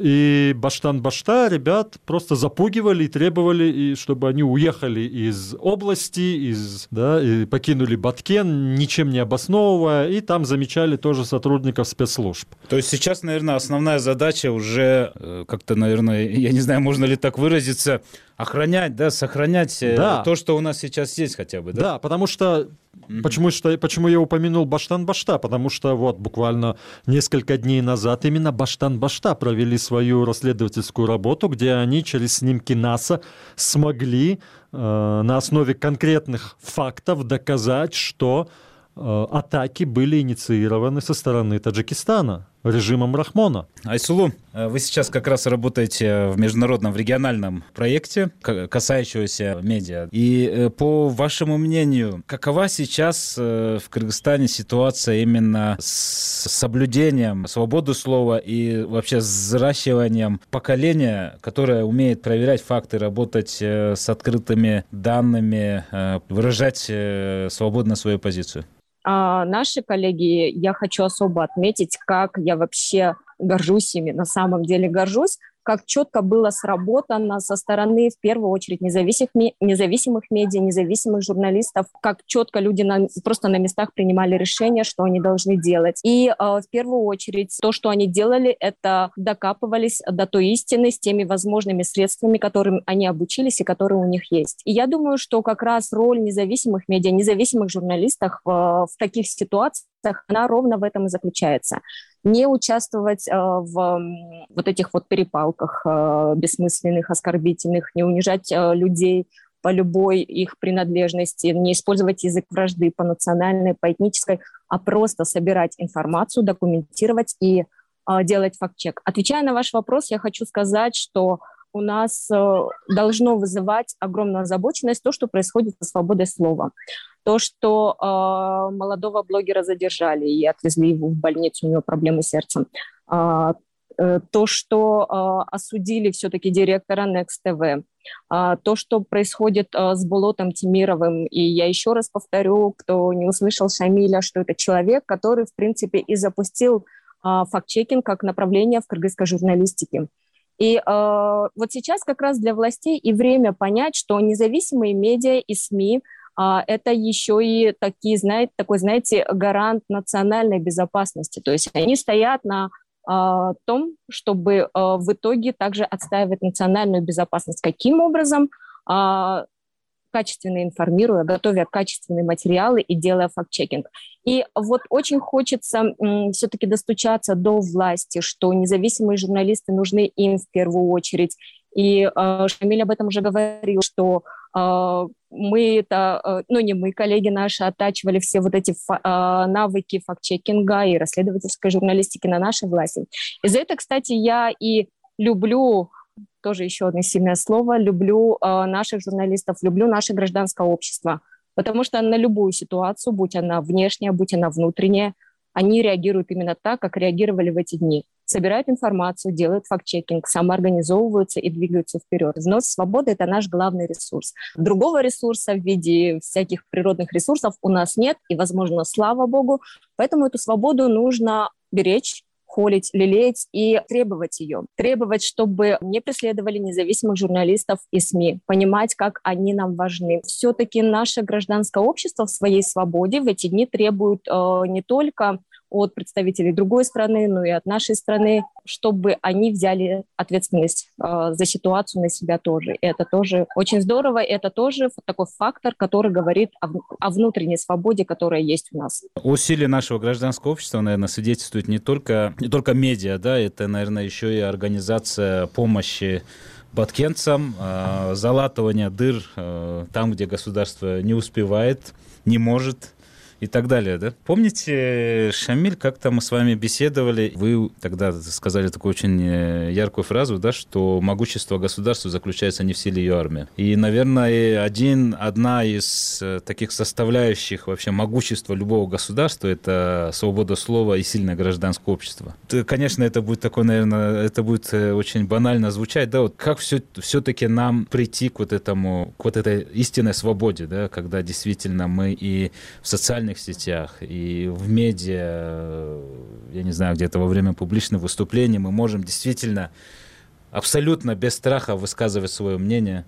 И Баштан-Башта ребят просто запугивали и требовали, и чтобы они уехали из области, из, да, и покинули Баткен, ничем не обосновывая, и там замечали тоже сотрудников спецслужб. То есть сейчас, наверное, основная задача уже как-то, наверное, я не знаю, можно ли так выразиться, охранять, да, сохранять да. то, что у нас сейчас есть хотя бы, да? Да, потому что, mm-hmm. почему, что, почему я упомянул Баштан-Башта, потому что вот буквально несколько дней назад именно Баштан-Башта провели свою расследовательскую работу, где они через снимки НАСА смогли э, на основе конкретных фактов доказать, что э, атаки были инициированы со стороны Таджикистана режимом Рахмона. Айсулу, вы сейчас как раз работаете в международном, в региональном проекте, касающегося медиа. И по вашему мнению, какова сейчас в Кыргызстане ситуация именно с соблюдением свободы слова и вообще с взращиванием поколения, которое умеет проверять факты, работать с открытыми данными, выражать свободно свою позицию? А наши коллеги, я хочу особо отметить, как я вообще горжусь ими, на самом деле горжусь, как четко было сработано со стороны, в первую очередь, независимых, независимых медиа, независимых журналистов, как четко люди на, просто на местах принимали решения, что они должны делать. И э, в первую очередь то, что они делали, это докапывались до той истины с теми возможными средствами, которым они обучились и которые у них есть. И я думаю, что как раз роль независимых медиа, независимых журналистов э, в таких ситуациях, она ровно в этом и заключается. Не участвовать э, в вот этих вот перепалках э, бессмысленных, оскорбительных, не унижать э, людей по любой их принадлежности, не использовать язык вражды по национальной, по этнической, а просто собирать информацию, документировать и э, делать факт-чек. Отвечая на ваш вопрос, я хочу сказать, что у нас э, должно вызывать огромную озабоченность то, что происходит со свободой слова. То, что э, молодого блогера задержали и отвезли его в больницу, у него проблемы с сердцем. Э, э, то, что э, осудили все-таки директора Next ти ви. Э, то, что происходит э, с Болотом Темировым. И я еще раз повторю, кто не услышал Шамиля, что это человек, который, в принципе, и запустил э, факт-чекинг как направление в кыргызской журналистике. И э, вот сейчас как раз для властей и время понять, что независимые медиа и СМИ а, это еще и такие, знаете, такой, знаете, гарант национальной безопасности. То есть они стоят на а, том, чтобы а, в итоге также отстаивать национальную безопасность. Каким образом? А, качественно информируя, готовя качественные материалы и делая факт-чекинг. И вот очень хочется м, все-таки достучаться до власти, что независимые журналисты нужны им в первую очередь. И э, Шамиль об этом уже говорил, что э, мы это, э, ну не мы, коллеги наши, оттачивали все вот эти фа- э, навыки факт-чекинга и расследовательской журналистики на нашей власти. И за это, кстати, я и люблю, тоже еще одно сильное слово, люблю э, наших журналистов, люблю наше гражданское общество, потому что на любую ситуацию, будь она внешняя, будь она внутренняя, они реагируют именно так, как реагировали в эти дни. Собирают информацию, делают факт-чекинг, самоорганизовываются и двигаются вперед. Взнос свободы – это наш главный ресурс. Другого ресурса в виде всяких природных ресурсов у нас нет, и, возможно, слава богу. Поэтому эту свободу нужно беречь, холить, лелеять и требовать ее. Требовать, чтобы не преследовали независимых журналистов и СМИ. Понимать, как они нам важны. Все-таки наше гражданское общество в своей свободе в эти дни требует э, не только от представителей другой страны, но и от нашей страны, чтобы они взяли ответственность э, за ситуацию на себя тоже. И это тоже очень здорово. Это тоже такой фактор, который говорит о, о внутренней свободе, которая есть у нас. О силе нашего гражданского общества, наверное, свидетельствует не только, не только медиа, да, это, наверное, еще и организация помощи баткенцам, э, залатывание дыр э, там, где государство не успевает, не может и так далее, да? Помните, Шамиль, как-то мы с вами беседовали, вы тогда сказали такую очень яркую фразу, да, что могущество государства заключается не в силе ее армии. И, наверное, один, одна из таких составляющих вообще могущества любого государства – это свобода слова и сильное гражданское общество. Конечно, это будет такое, наверное, это будет очень банально звучать, да, вот как все, все-таки нам прийти к вот этому, к вот этой истинной свободе, да, когда действительно мы и в социальном сетях, и в медиа, я не знаю, где-то во время публичных выступлений мы можем действительно абсолютно без страха высказывать свое мнение,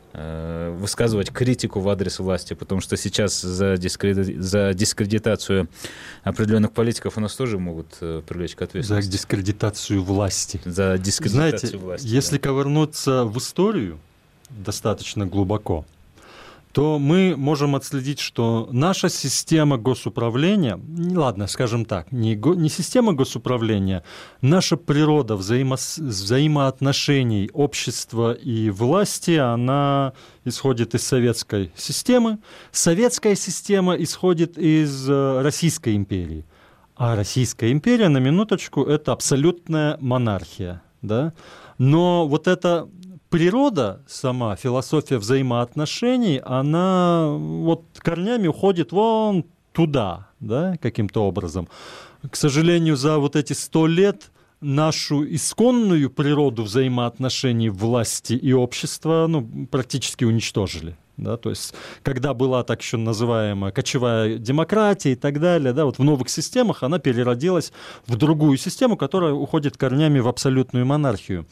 высказывать критику в адрес власти, потому что сейчас за, дискреди... за дискредитацию определенных политиков у нас тоже могут привлечь к ответственности. За дискредитацию власти. За дискредитацию Знаете, власти. Если да. ковырнуться в историю достаточно глубоко, то мы можем отследить, что наша система госуправления, ладно, скажем так, не, го, не система госуправления, наша природа взаимо, взаимоотношений общества и власти, она исходит из советской системы. Советская система исходит из Российской империи. А Российская империя, на минуточку, это абсолютная монархия. Да? Но вот это... Природа сама, философия взаимоотношений, она вот корнями уходит вон туда, да, каким-то образом. К сожалению, за вот эти сто лет нашу исконную природу взаимоотношений власти и общества ну, практически уничтожили. Да, то есть, когда была так еще называемая кочевая демократия и так далее, да, вот в новых системах она переродилась в другую систему, которая уходит корнями в абсолютную монархию.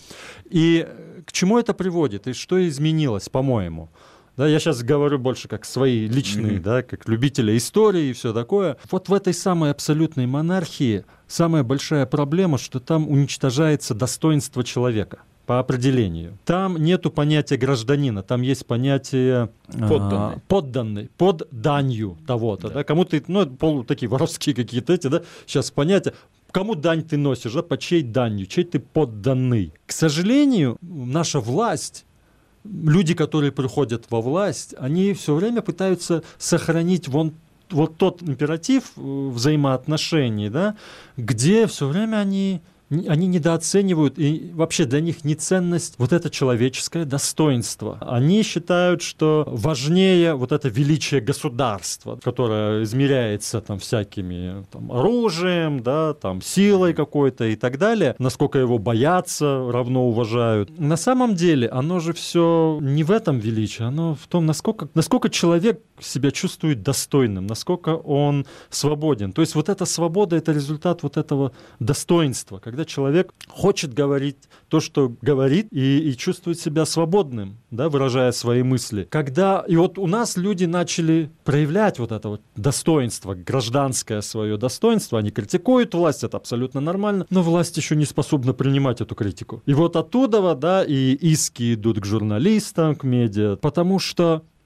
И к чему это приводит? И что изменилось, по-моему? Да, я сейчас говорю больше как свои личные, mm-hmm. да, как любителя истории и все такое. Вот в этой самой абсолютной монархии самая большая проблема, что там уничтожается достоинство человека. По определению. Там нету понятия гражданина, там есть понятие подданный, а, подданный под данью того-то. Да. Да, кому-то, ну, полу такие воровские какие-то эти, да, сейчас понятия. Кому дань ты носишь, да, по чьей данью, чей ты подданный. К сожалению, наша власть, люди, которые приходят во власть, они все время пытаются сохранить вон вот тот императив взаимоотношений, да, где все время они... Они недооценивают, и вообще для них не ценность вот это человеческое достоинство. Они считают, что важнее вот это величие государства, которое измеряется там всякими там, оружием, да, там, силой какой-то и так далее, насколько его боятся, равно уважают. На самом деле оно же все не в этом величии, оно в том, насколько, насколько человек себя чувствует достойным, насколько он свободен. То есть вот эта свобода — это результат вот этого достоинства, когда человек хочет говорить то, что говорит, и, и чувствует себя свободным, да, выражая свои мысли. Когда, и вот у нас люди начали проявлять вот это вот достоинство, гражданское свое достоинство, они критикуют власть, это абсолютно нормально, но власть еще не способна принимать эту критику. И вот оттуда, да, и иски идут к журналистам, к медиа, потому что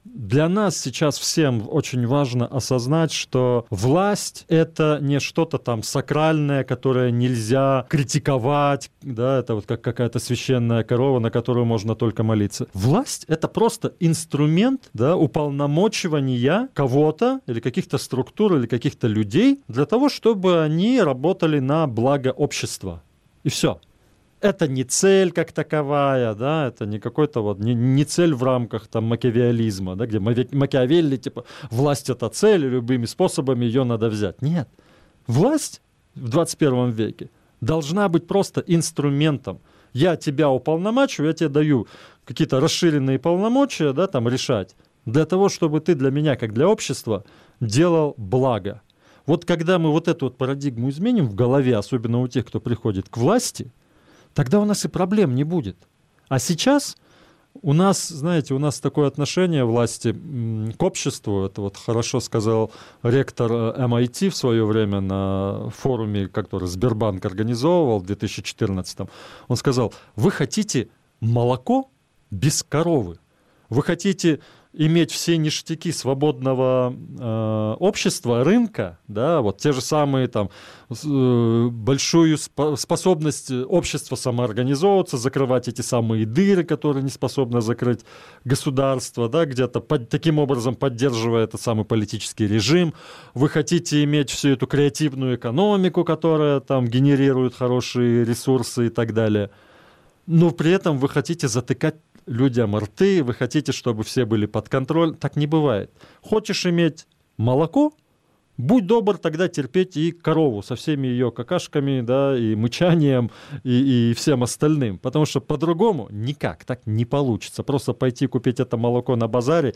Для нас сейчас всем очень важно осознать, что власть — это не что-то там сакральное, которое нельзя критиковать, да, это вот как какая-то священная корова, на которую можно только молиться. Власть — это просто инструмент, да, уполномочивания кого-то или каких-то структур или каких-то людей для того, чтобы они работали на благо общества. И все. Это не цель как таковая, да, это не какой-то вот, не, не цель в рамках там макиавеллизма, да, где Макиавелли, типа, власть — это цель, и любыми способами ее надо взять. Нет. Власть в двадцать первом веке должна быть просто инструментом. Я тебя уполномачиваю, я тебе даю какие-то расширенные полномочия, да, там, решать, для того, чтобы ты для меня, как для общества, делал благо. Вот когда мы вот эту вот парадигму изменим в голове, особенно у тех, кто приходит к власти, тогда у нас и проблем не будет. А сейчас у нас, знаете, у нас такое отношение власти к обществу. Это вот хорошо сказал ректор эм ай ти в свое время на форуме, который Сбербанк организовывал в две тысячи четырнадцатом. Он сказал: вы хотите молоко без коровы. Вы хотите иметь все ништяки свободного э, общества, рынка, да, вот те же самые там э, большую спо- способность общества самоорганизовываться, закрывать эти самые дыры, которые не способно закрыть государство, да, где-то под, таким образом поддерживая этот самый политический режим. Вы хотите иметь всю эту креативную экономику, которая там генерирует хорошие ресурсы и так далее. Но при этом вы хотите затыкать людям рты, вы хотите, чтобы все были под контролем. Так не бывает. Хочешь иметь молоко, будь добр тогда терпеть и корову со всеми ее какашками, да, и мычанием, и, и всем остальным. Потому что по-другому никак так не получится. Просто пойти купить это молоко на базаре,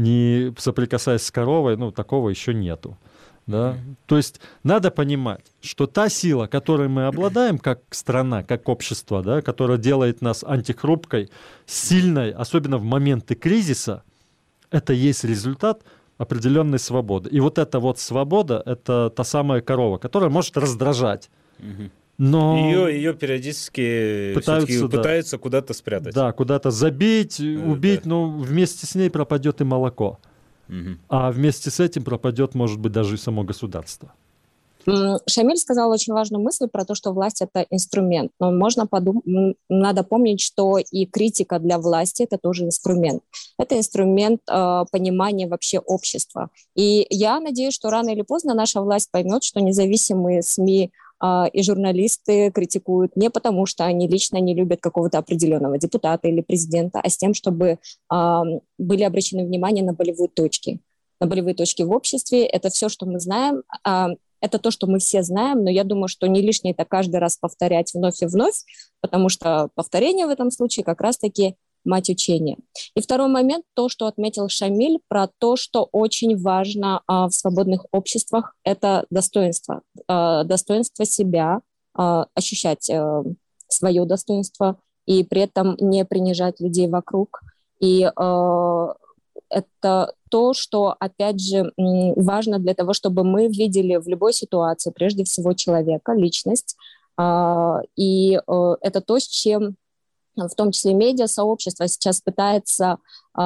не соприкасаясь с коровой, ну, такого еще нету. Да? Mm-hmm. То есть надо понимать, что та сила, которой мы обладаем как страна, как общество, да, которая делает нас антихрупкой, сильной, особенно в моменты кризиса, это есть результат определенной свободы. И вот эта вот свобода — это та самая корова, которая может раздражать. Mm-hmm. Но ее, ее периодически пытаются, да, пытаются куда-то спрятать. Да, куда-то забить, убить, да. Но вместе с ней пропадет и молоко. Угу. А вместе с этим пропадет, может быть, даже и само государство. Шамиль сказал очень важную мысль про то, что власть — это инструмент. Но можно подумать, надо помнить, что и критика для власти — это тоже инструмент. Это инструмент э, понимания вообще общества. И я надеюсь, что рано или поздно наша власть поймет, что независимые СМИ э, и журналисты критикуют не потому, что они лично не любят какого-то определенного депутата или президента, а с тем, чтобы э, были обращены внимание на болевые точки. На болевые точки в обществе. Это все, что мы знаем. Э, Это то, что мы все знаем, но я думаю, что не лишнее это каждый раз повторять вновь и вновь, потому что повторение в этом случае как раз-таки мать учения. И второй момент, то, что отметил Шамиль, про то, что очень важно а, в свободных обществах, это достоинство. А, достоинство себя, а, ощущать а, свое достоинство и при этом не принижать людей вокруг. И а, это то, что, опять же, важно для того, чтобы мы видели в любой ситуации, прежде всего, человека, личность. И это то, с чем, в том числе, медиасообщество сейчас пытается,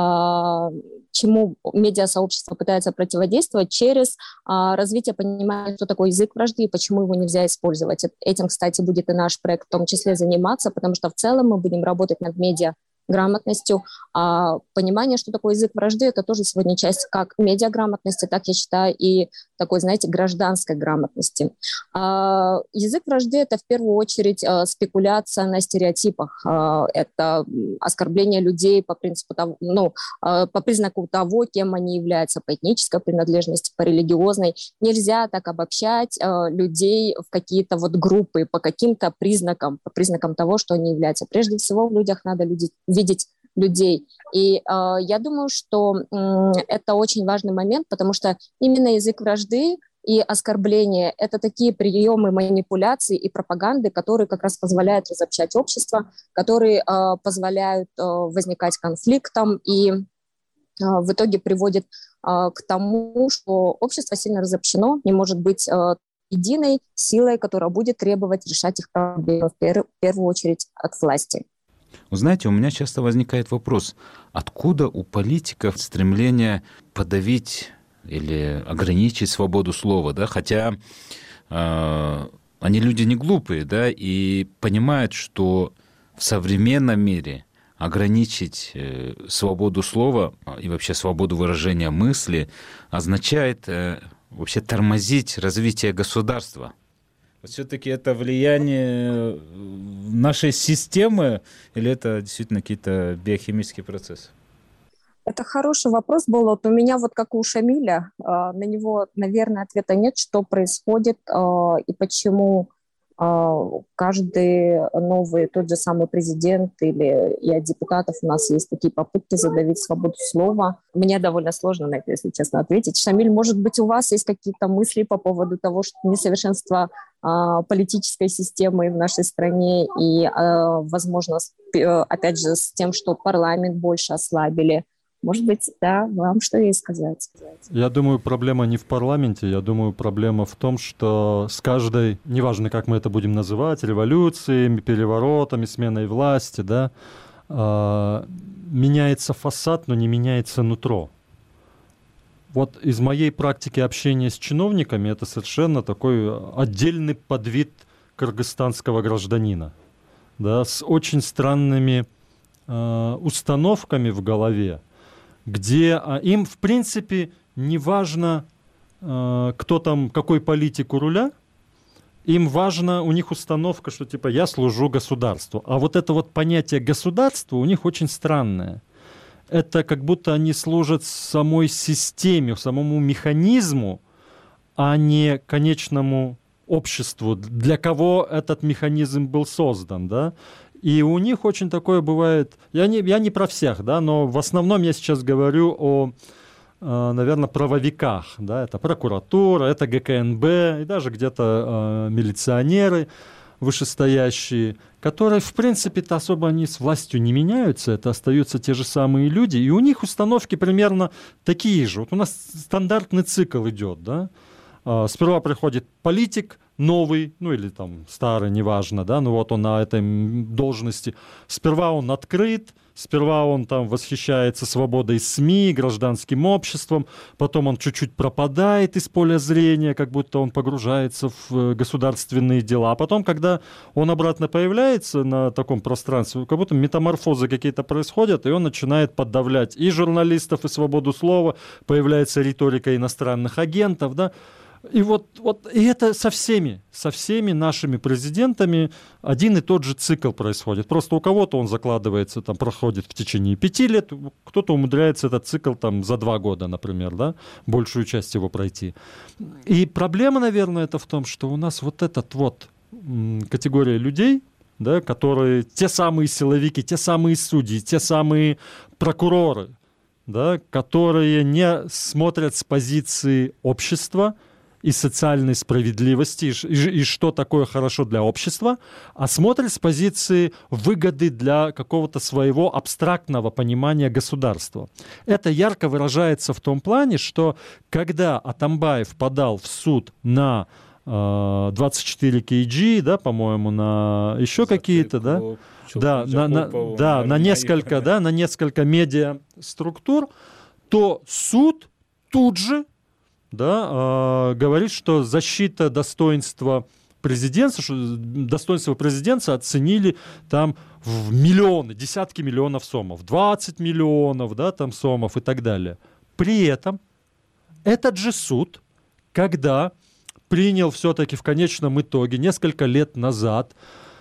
чему медиасообщество пытается противодействовать через развитие понимания, что такое язык вражды и почему его нельзя использовать. Этим, кстати, будет и наш проект в том числе заниматься, потому что в целом мы будем работать над медиа грамотностью, а понимание, что такое язык вражды, это тоже сегодня часть как медиаграмотности, так, я считаю, и такой, знаете, гражданской грамотности. А язык вражды — это в первую очередь а, спекуляция на стереотипах, а, это оскорбление людей по принципу того, ну, а, по признаку того, кем они являются, по этнической принадлежности, по религиозной. Нельзя так обобщать а, людей в какие-то вот группы по каким-то признакам, по признакам того, что они являются. Прежде всего в людях надо люди видеть людей. И э, я думаю, что э, это очень важный момент, потому что именно язык вражды и оскорбления — это такие приемы манипуляции и пропаганды, которые как раз позволяют разобщать общество, которые э, позволяют э, возникать конфликтам и э, в итоге приводят э, к тому, что общество сильно разобщено, не может быть э, единой силой, которая будет требовать решать их проблемы в, пер- в первую очередь от власти. Вы знаете, у меня часто возникает вопрос, откуда у политиков стремление подавить или ограничить свободу слова, да, хотя э, они люди не глупые, да, и понимают, что в современном мире ограничить э, свободу слова и вообще свободу выражения мысли означает э, вообще тормозить развитие государства. Все-таки это влияние нашей системы или это действительно какие-то биохимические процессы? Это хороший вопрос был. Вот у меня вот как у Шамиля, на него, наверное, ответа нет, что происходит и почему каждый новый, тот же самый президент или и от депутатов у нас есть такие попытки задавить свободу слова. Мне довольно сложно на это, если честно, ответить. Шамиль, может быть, у вас есть какие-то мысли по поводу того, что несовершенство а, политической системы в нашей стране и, а, возможно, с, опять же, с тем, что парламент больше ослабили. Может быть, да, вам что есть сказать? Я думаю, проблема не в парламенте, я думаю, проблема в том, что с каждой, неважно, как мы это будем называть, революциями, переворотами, сменой власти, да, э, меняется фасад, но не меняется нутро. Вот из моей практики общения с чиновниками это совершенно такой отдельный подвид кыргызстанского гражданина, да, с очень странными э, установками в голове, где а, им, в принципе, не важно, э, кто там, какой политик у руля, им важно, у них установка, что типа я служу государству. А вот это вот понятие государства у них очень странное. Это как будто они служат самой системе, самому механизму, а не конечному обществу, для кого этот механизм был создан, да. И у них очень такое бывает, я не, я не про всех, да, но в основном я сейчас говорю о, наверное, правовиках, да, это прокуратура, это гэ ка эн бэ и даже где-то э, милиционеры вышестоящие, которые, в принципе-то, особо они с властью не меняются, это остаются те же самые люди, и у них установки примерно такие же. Вот у нас стандартный цикл идет, да, сперва приходит политик новый, ну или там старый, неважно, да, ну вот он на этой должности. Сперва он открыт, сперва он там восхищается свободой СМИ, гражданским обществом, потом он чуть-чуть пропадает из поля зрения, как будто он погружается в государственные дела. А потом, когда он обратно появляется на таком пространстве, как будто метаморфозы какие-то происходят, и он начинает подавлять и журналистов, и свободу слова, появляется риторика иностранных агентов, да. И вот, вот и это со всеми, со всеми нашими президентами один и тот же цикл происходит. Просто у кого-то он закладывается, там, проходит в течение пяти лет, кто-то умудряется этот цикл там, за два года, например, да, большую часть его пройти. И проблема, наверное, это в том, что у нас вот этот вот м, категория людей, да, которые те самые силовики, те самые судьи, те самые прокуроры, да, которые не смотрят с позиции общества и социальной справедливости, и, и, и что такое хорошо для общества, а смотрят с позиции выгоды для какого-то своего абстрактного понимания государства. Это ярко выражается в том плане, что когда Атамбаев подал в суд на э, двадцать четыре кей джи, да, по-моему, на еще Затык, какие-то, да, да, на, на, да, на несколько, да, на несколько медиаструктур, то суд тут же, да, э, говорит, что защита достоинства президента, что достоинство президента оценили там в миллионы, десятки миллионов сомов, двадцать миллионов, да, там сомов и так далее. При этом этот же суд, когда принял все-таки в конечном итоге несколько лет назад,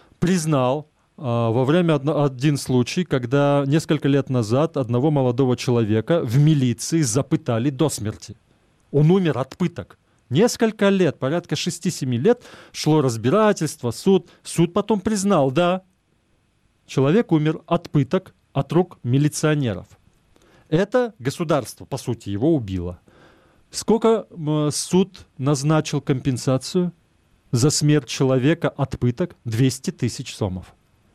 признал э, во время одно, один случай, когда несколько лет назад одного молодого человека в милиции запытали до смерти. Он умер от пыток. Несколько лет, порядка шести-семи лет шло разбирательство, суд. Суд потом признал, да, человек умер от пыток, от рук милиционеров. Это государство, по сути, его убило. Сколько э, суд назначил компенсацию за смерть человека от пыток? двести тысяч сомов.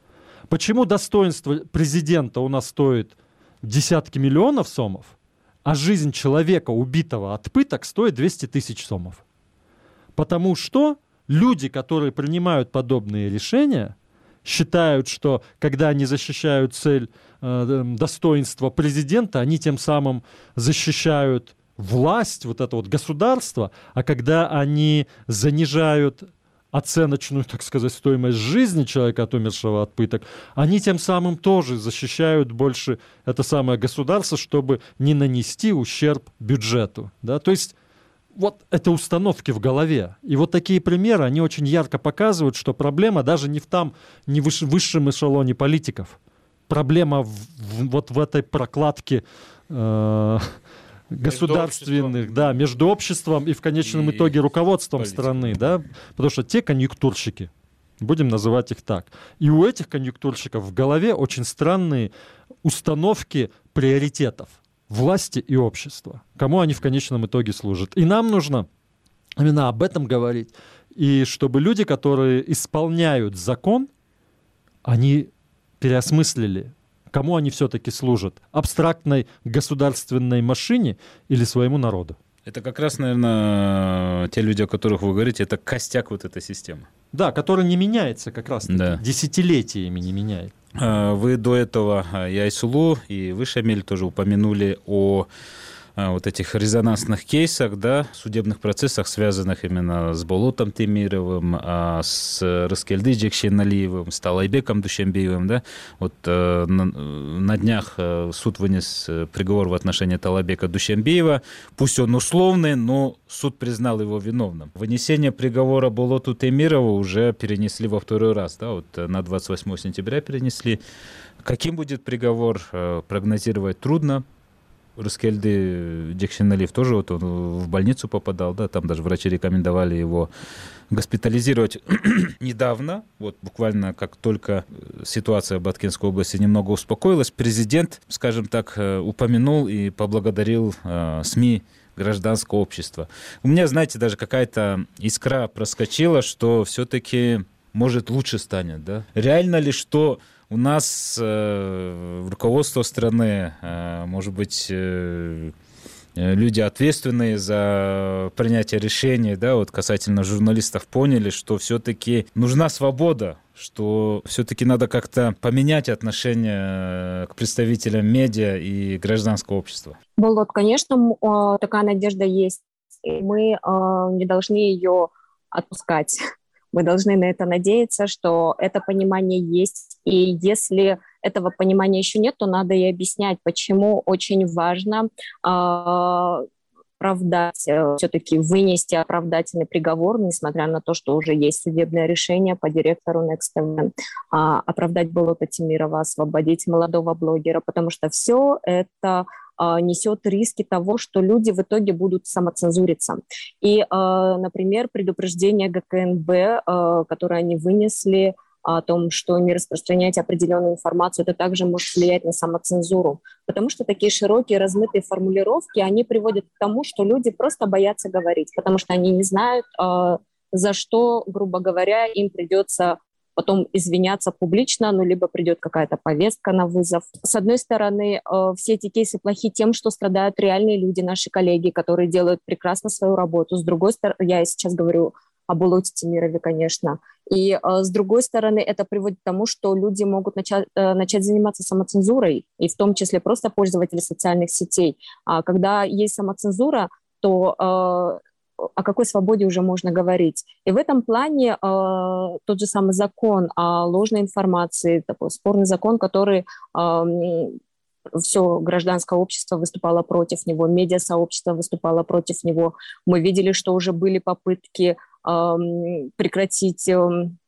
Почему достоинство президента у нас стоит десятки миллионов сомов, а жизнь человека, убитого от пыток, стоит двести тысяч сомов? Потому что люди, которые принимают подобные решения, считают, что когда они защищают цель э, достоинства президента, они тем самым защищают власть, вот это вот государство, а когда они занижают оценочную, так сказать, стоимость жизни человека, от умершего от пыток, они тем самым тоже защищают больше это самое государство, чтобы не нанести ущерб бюджету. Да? То есть вот это установки в голове. И вот такие примеры, они очень ярко показывают, что проблема даже не в там, не в высшем эшелоне политиков. Проблема в, в, вот в этой прокладке э, государственных, между да, между обществом и в конечном и итоге руководством политикой страны, да, потому что те конъюнктурщики, будем называть их так, и у этих конъюнктурщиков в голове очень странные установки приоритетов власти и общества, кому они в конечном итоге служат. И нам нужно именно об этом говорить, и чтобы люди, которые исполняют закон, они переосмыслили, кому они все-таки служат? Абстрактной государственной машине или своему народу? Это как раз, наверное, те люди, о которых вы говорите, это костяк вот этой системы. Да, который не меняется как раз да. десятилетиями не меняет. Вы до этого, и Айсулу, и вы, Шамиль, тоже упомянули о вот этих резонансных кейсах, да, судебных процессах, связанных именно с Болотом Темировым, с Рыскелды Джекшеналиевым, с Талайбеком Душембиевым, да. Вот на, на днях суд вынес приговор в отношении Талайбека Душембиева. Пусть он условный, но суд признал его виновным. Вынесение приговора Болоту Темирову уже перенесли во второй раз, да, вот на двадцать восьмое сентября перенесли. Каким будет приговор, прогнозировать трудно. Рыскелды Джекшеналиев тоже вот он в больницу попадал, да, там даже врачи рекомендовали его госпитализировать недавно, вот буквально как только ситуация в Баткенской области немного успокоилась, президент, скажем так, упомянул и поблагодарил э, СМИ, гражданское общество. У меня, знаете, даже какая-то искра проскочила, что все-таки, может, лучше станет, да? Реально ли, что у нас э, руководство страны, э, может быть, э, люди, ответственные за принятие решений, да, вот касательно журналистов, поняли, что все-таки нужна свобода, что все-таки надо как-то поменять отношение к представителям медиа и гражданского общества? Болот, конечно, такая надежда есть. И мы не должны ее отпускать. Мы должны на это надеяться, что это понимание есть. И если этого понимания еще нет, то надо и объяснять, почему очень важно э, оправдать, э, все-таки вынести оправдательный приговор, несмотря на то, что уже есть судебное решение по директору Next ти ви, э, оправдать Болота Темирова, освободить молодого блогера, потому что все это несет риски того, что люди в итоге будут самоцензуриться. И, например, предупреждение гэ ка эн бэ, которое они вынесли о том, что не распространять определенную информацию, это также может влиять на самоцензуру. Потому что такие широкие, размытые формулировки, они приводят к тому, что люди просто боятся говорить, потому что они не знают, за что, грубо говоря, им придется потом извиняться публично, ну, либо придет какая-то повестка на вызов. С одной стороны, э, все эти кейсы плохи тем, что страдают реальные люди, наши коллеги, которые делают прекрасно свою работу. С другой стороны, я сейчас говорю о Болоте Темирове, конечно. И э, с другой стороны, это приводит к тому, что люди могут начать, э, начать заниматься самоцензурой, и в том числе просто пользователи социальных сетей. А когда есть самоцензура, то э, о какой свободе уже можно говорить. И в этом плане э, тот же самый закон о ложной информации, такой спорный закон, который э, все гражданское общество выступало против него, медиасообщество выступало против него. Мы видели, что уже были попытки э, прекратить, э,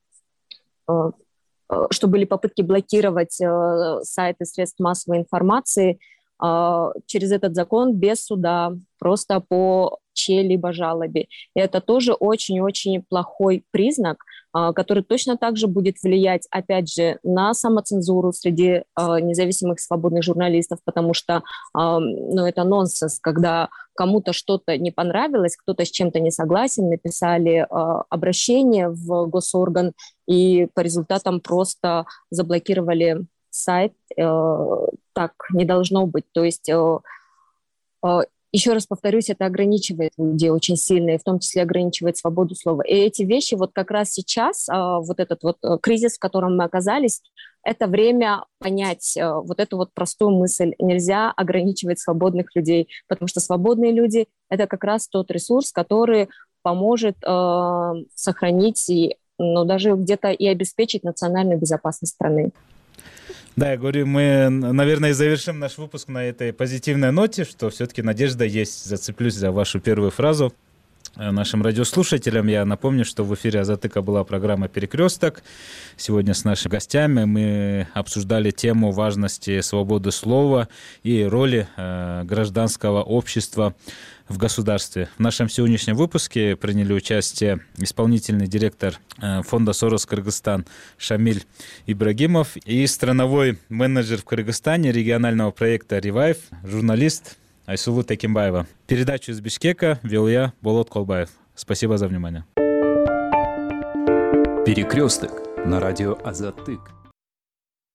э, что были попытки блокировать э, сайты средств массовой информации э, через этот закон без суда, просто по чьей-либо жалобе. И это тоже очень-очень плохой признак, который точно так же будет влиять, опять же, на самоцензуру среди независимых свободных журналистов, потому что ну, это нонсенс, когда кому-то что-то не понравилось, кто-то с чем-то не согласен, написали обращение в госорган и по результатам просто заблокировали сайт. Так не должно быть. То есть еще раз повторюсь, это ограничивает людей очень сильно, и в том числе ограничивает свободу слова. И эти вещи вот как раз сейчас, вот этот вот кризис, в котором мы оказались, это время понять вот эту вот простую мысль. Нельзя ограничивать свободных людей, потому что свободные люди – это как раз тот ресурс, который поможет э, сохранить и, ну, даже где-то и обеспечить национальную безопасность страны. Да, я говорю, мы, наверное, завершим наш выпуск на этой позитивной ноте, что все-таки надежда есть. Зацеплюсь за вашу первую фразу. Нашим радиослушателям я напомню, что в эфире Азатыка была программа «Перекресток». Сегодня с нашими гостями мы обсуждали тему важности свободы слова и роли э, гражданского общества в государстве. В нашем сегодняшнем выпуске приняли участие исполнительный директор э, фонда «Сорос Кыргызстан» Шамиль Ибрагимов и страновой менеджер в Кыргызстане регионального проекта «Ревайв», журналист Айсулу Текимбаева. Передачу из Бишкека вел я, Болот Колбаев. Спасибо за внимание. Перекресток на радио Азатык.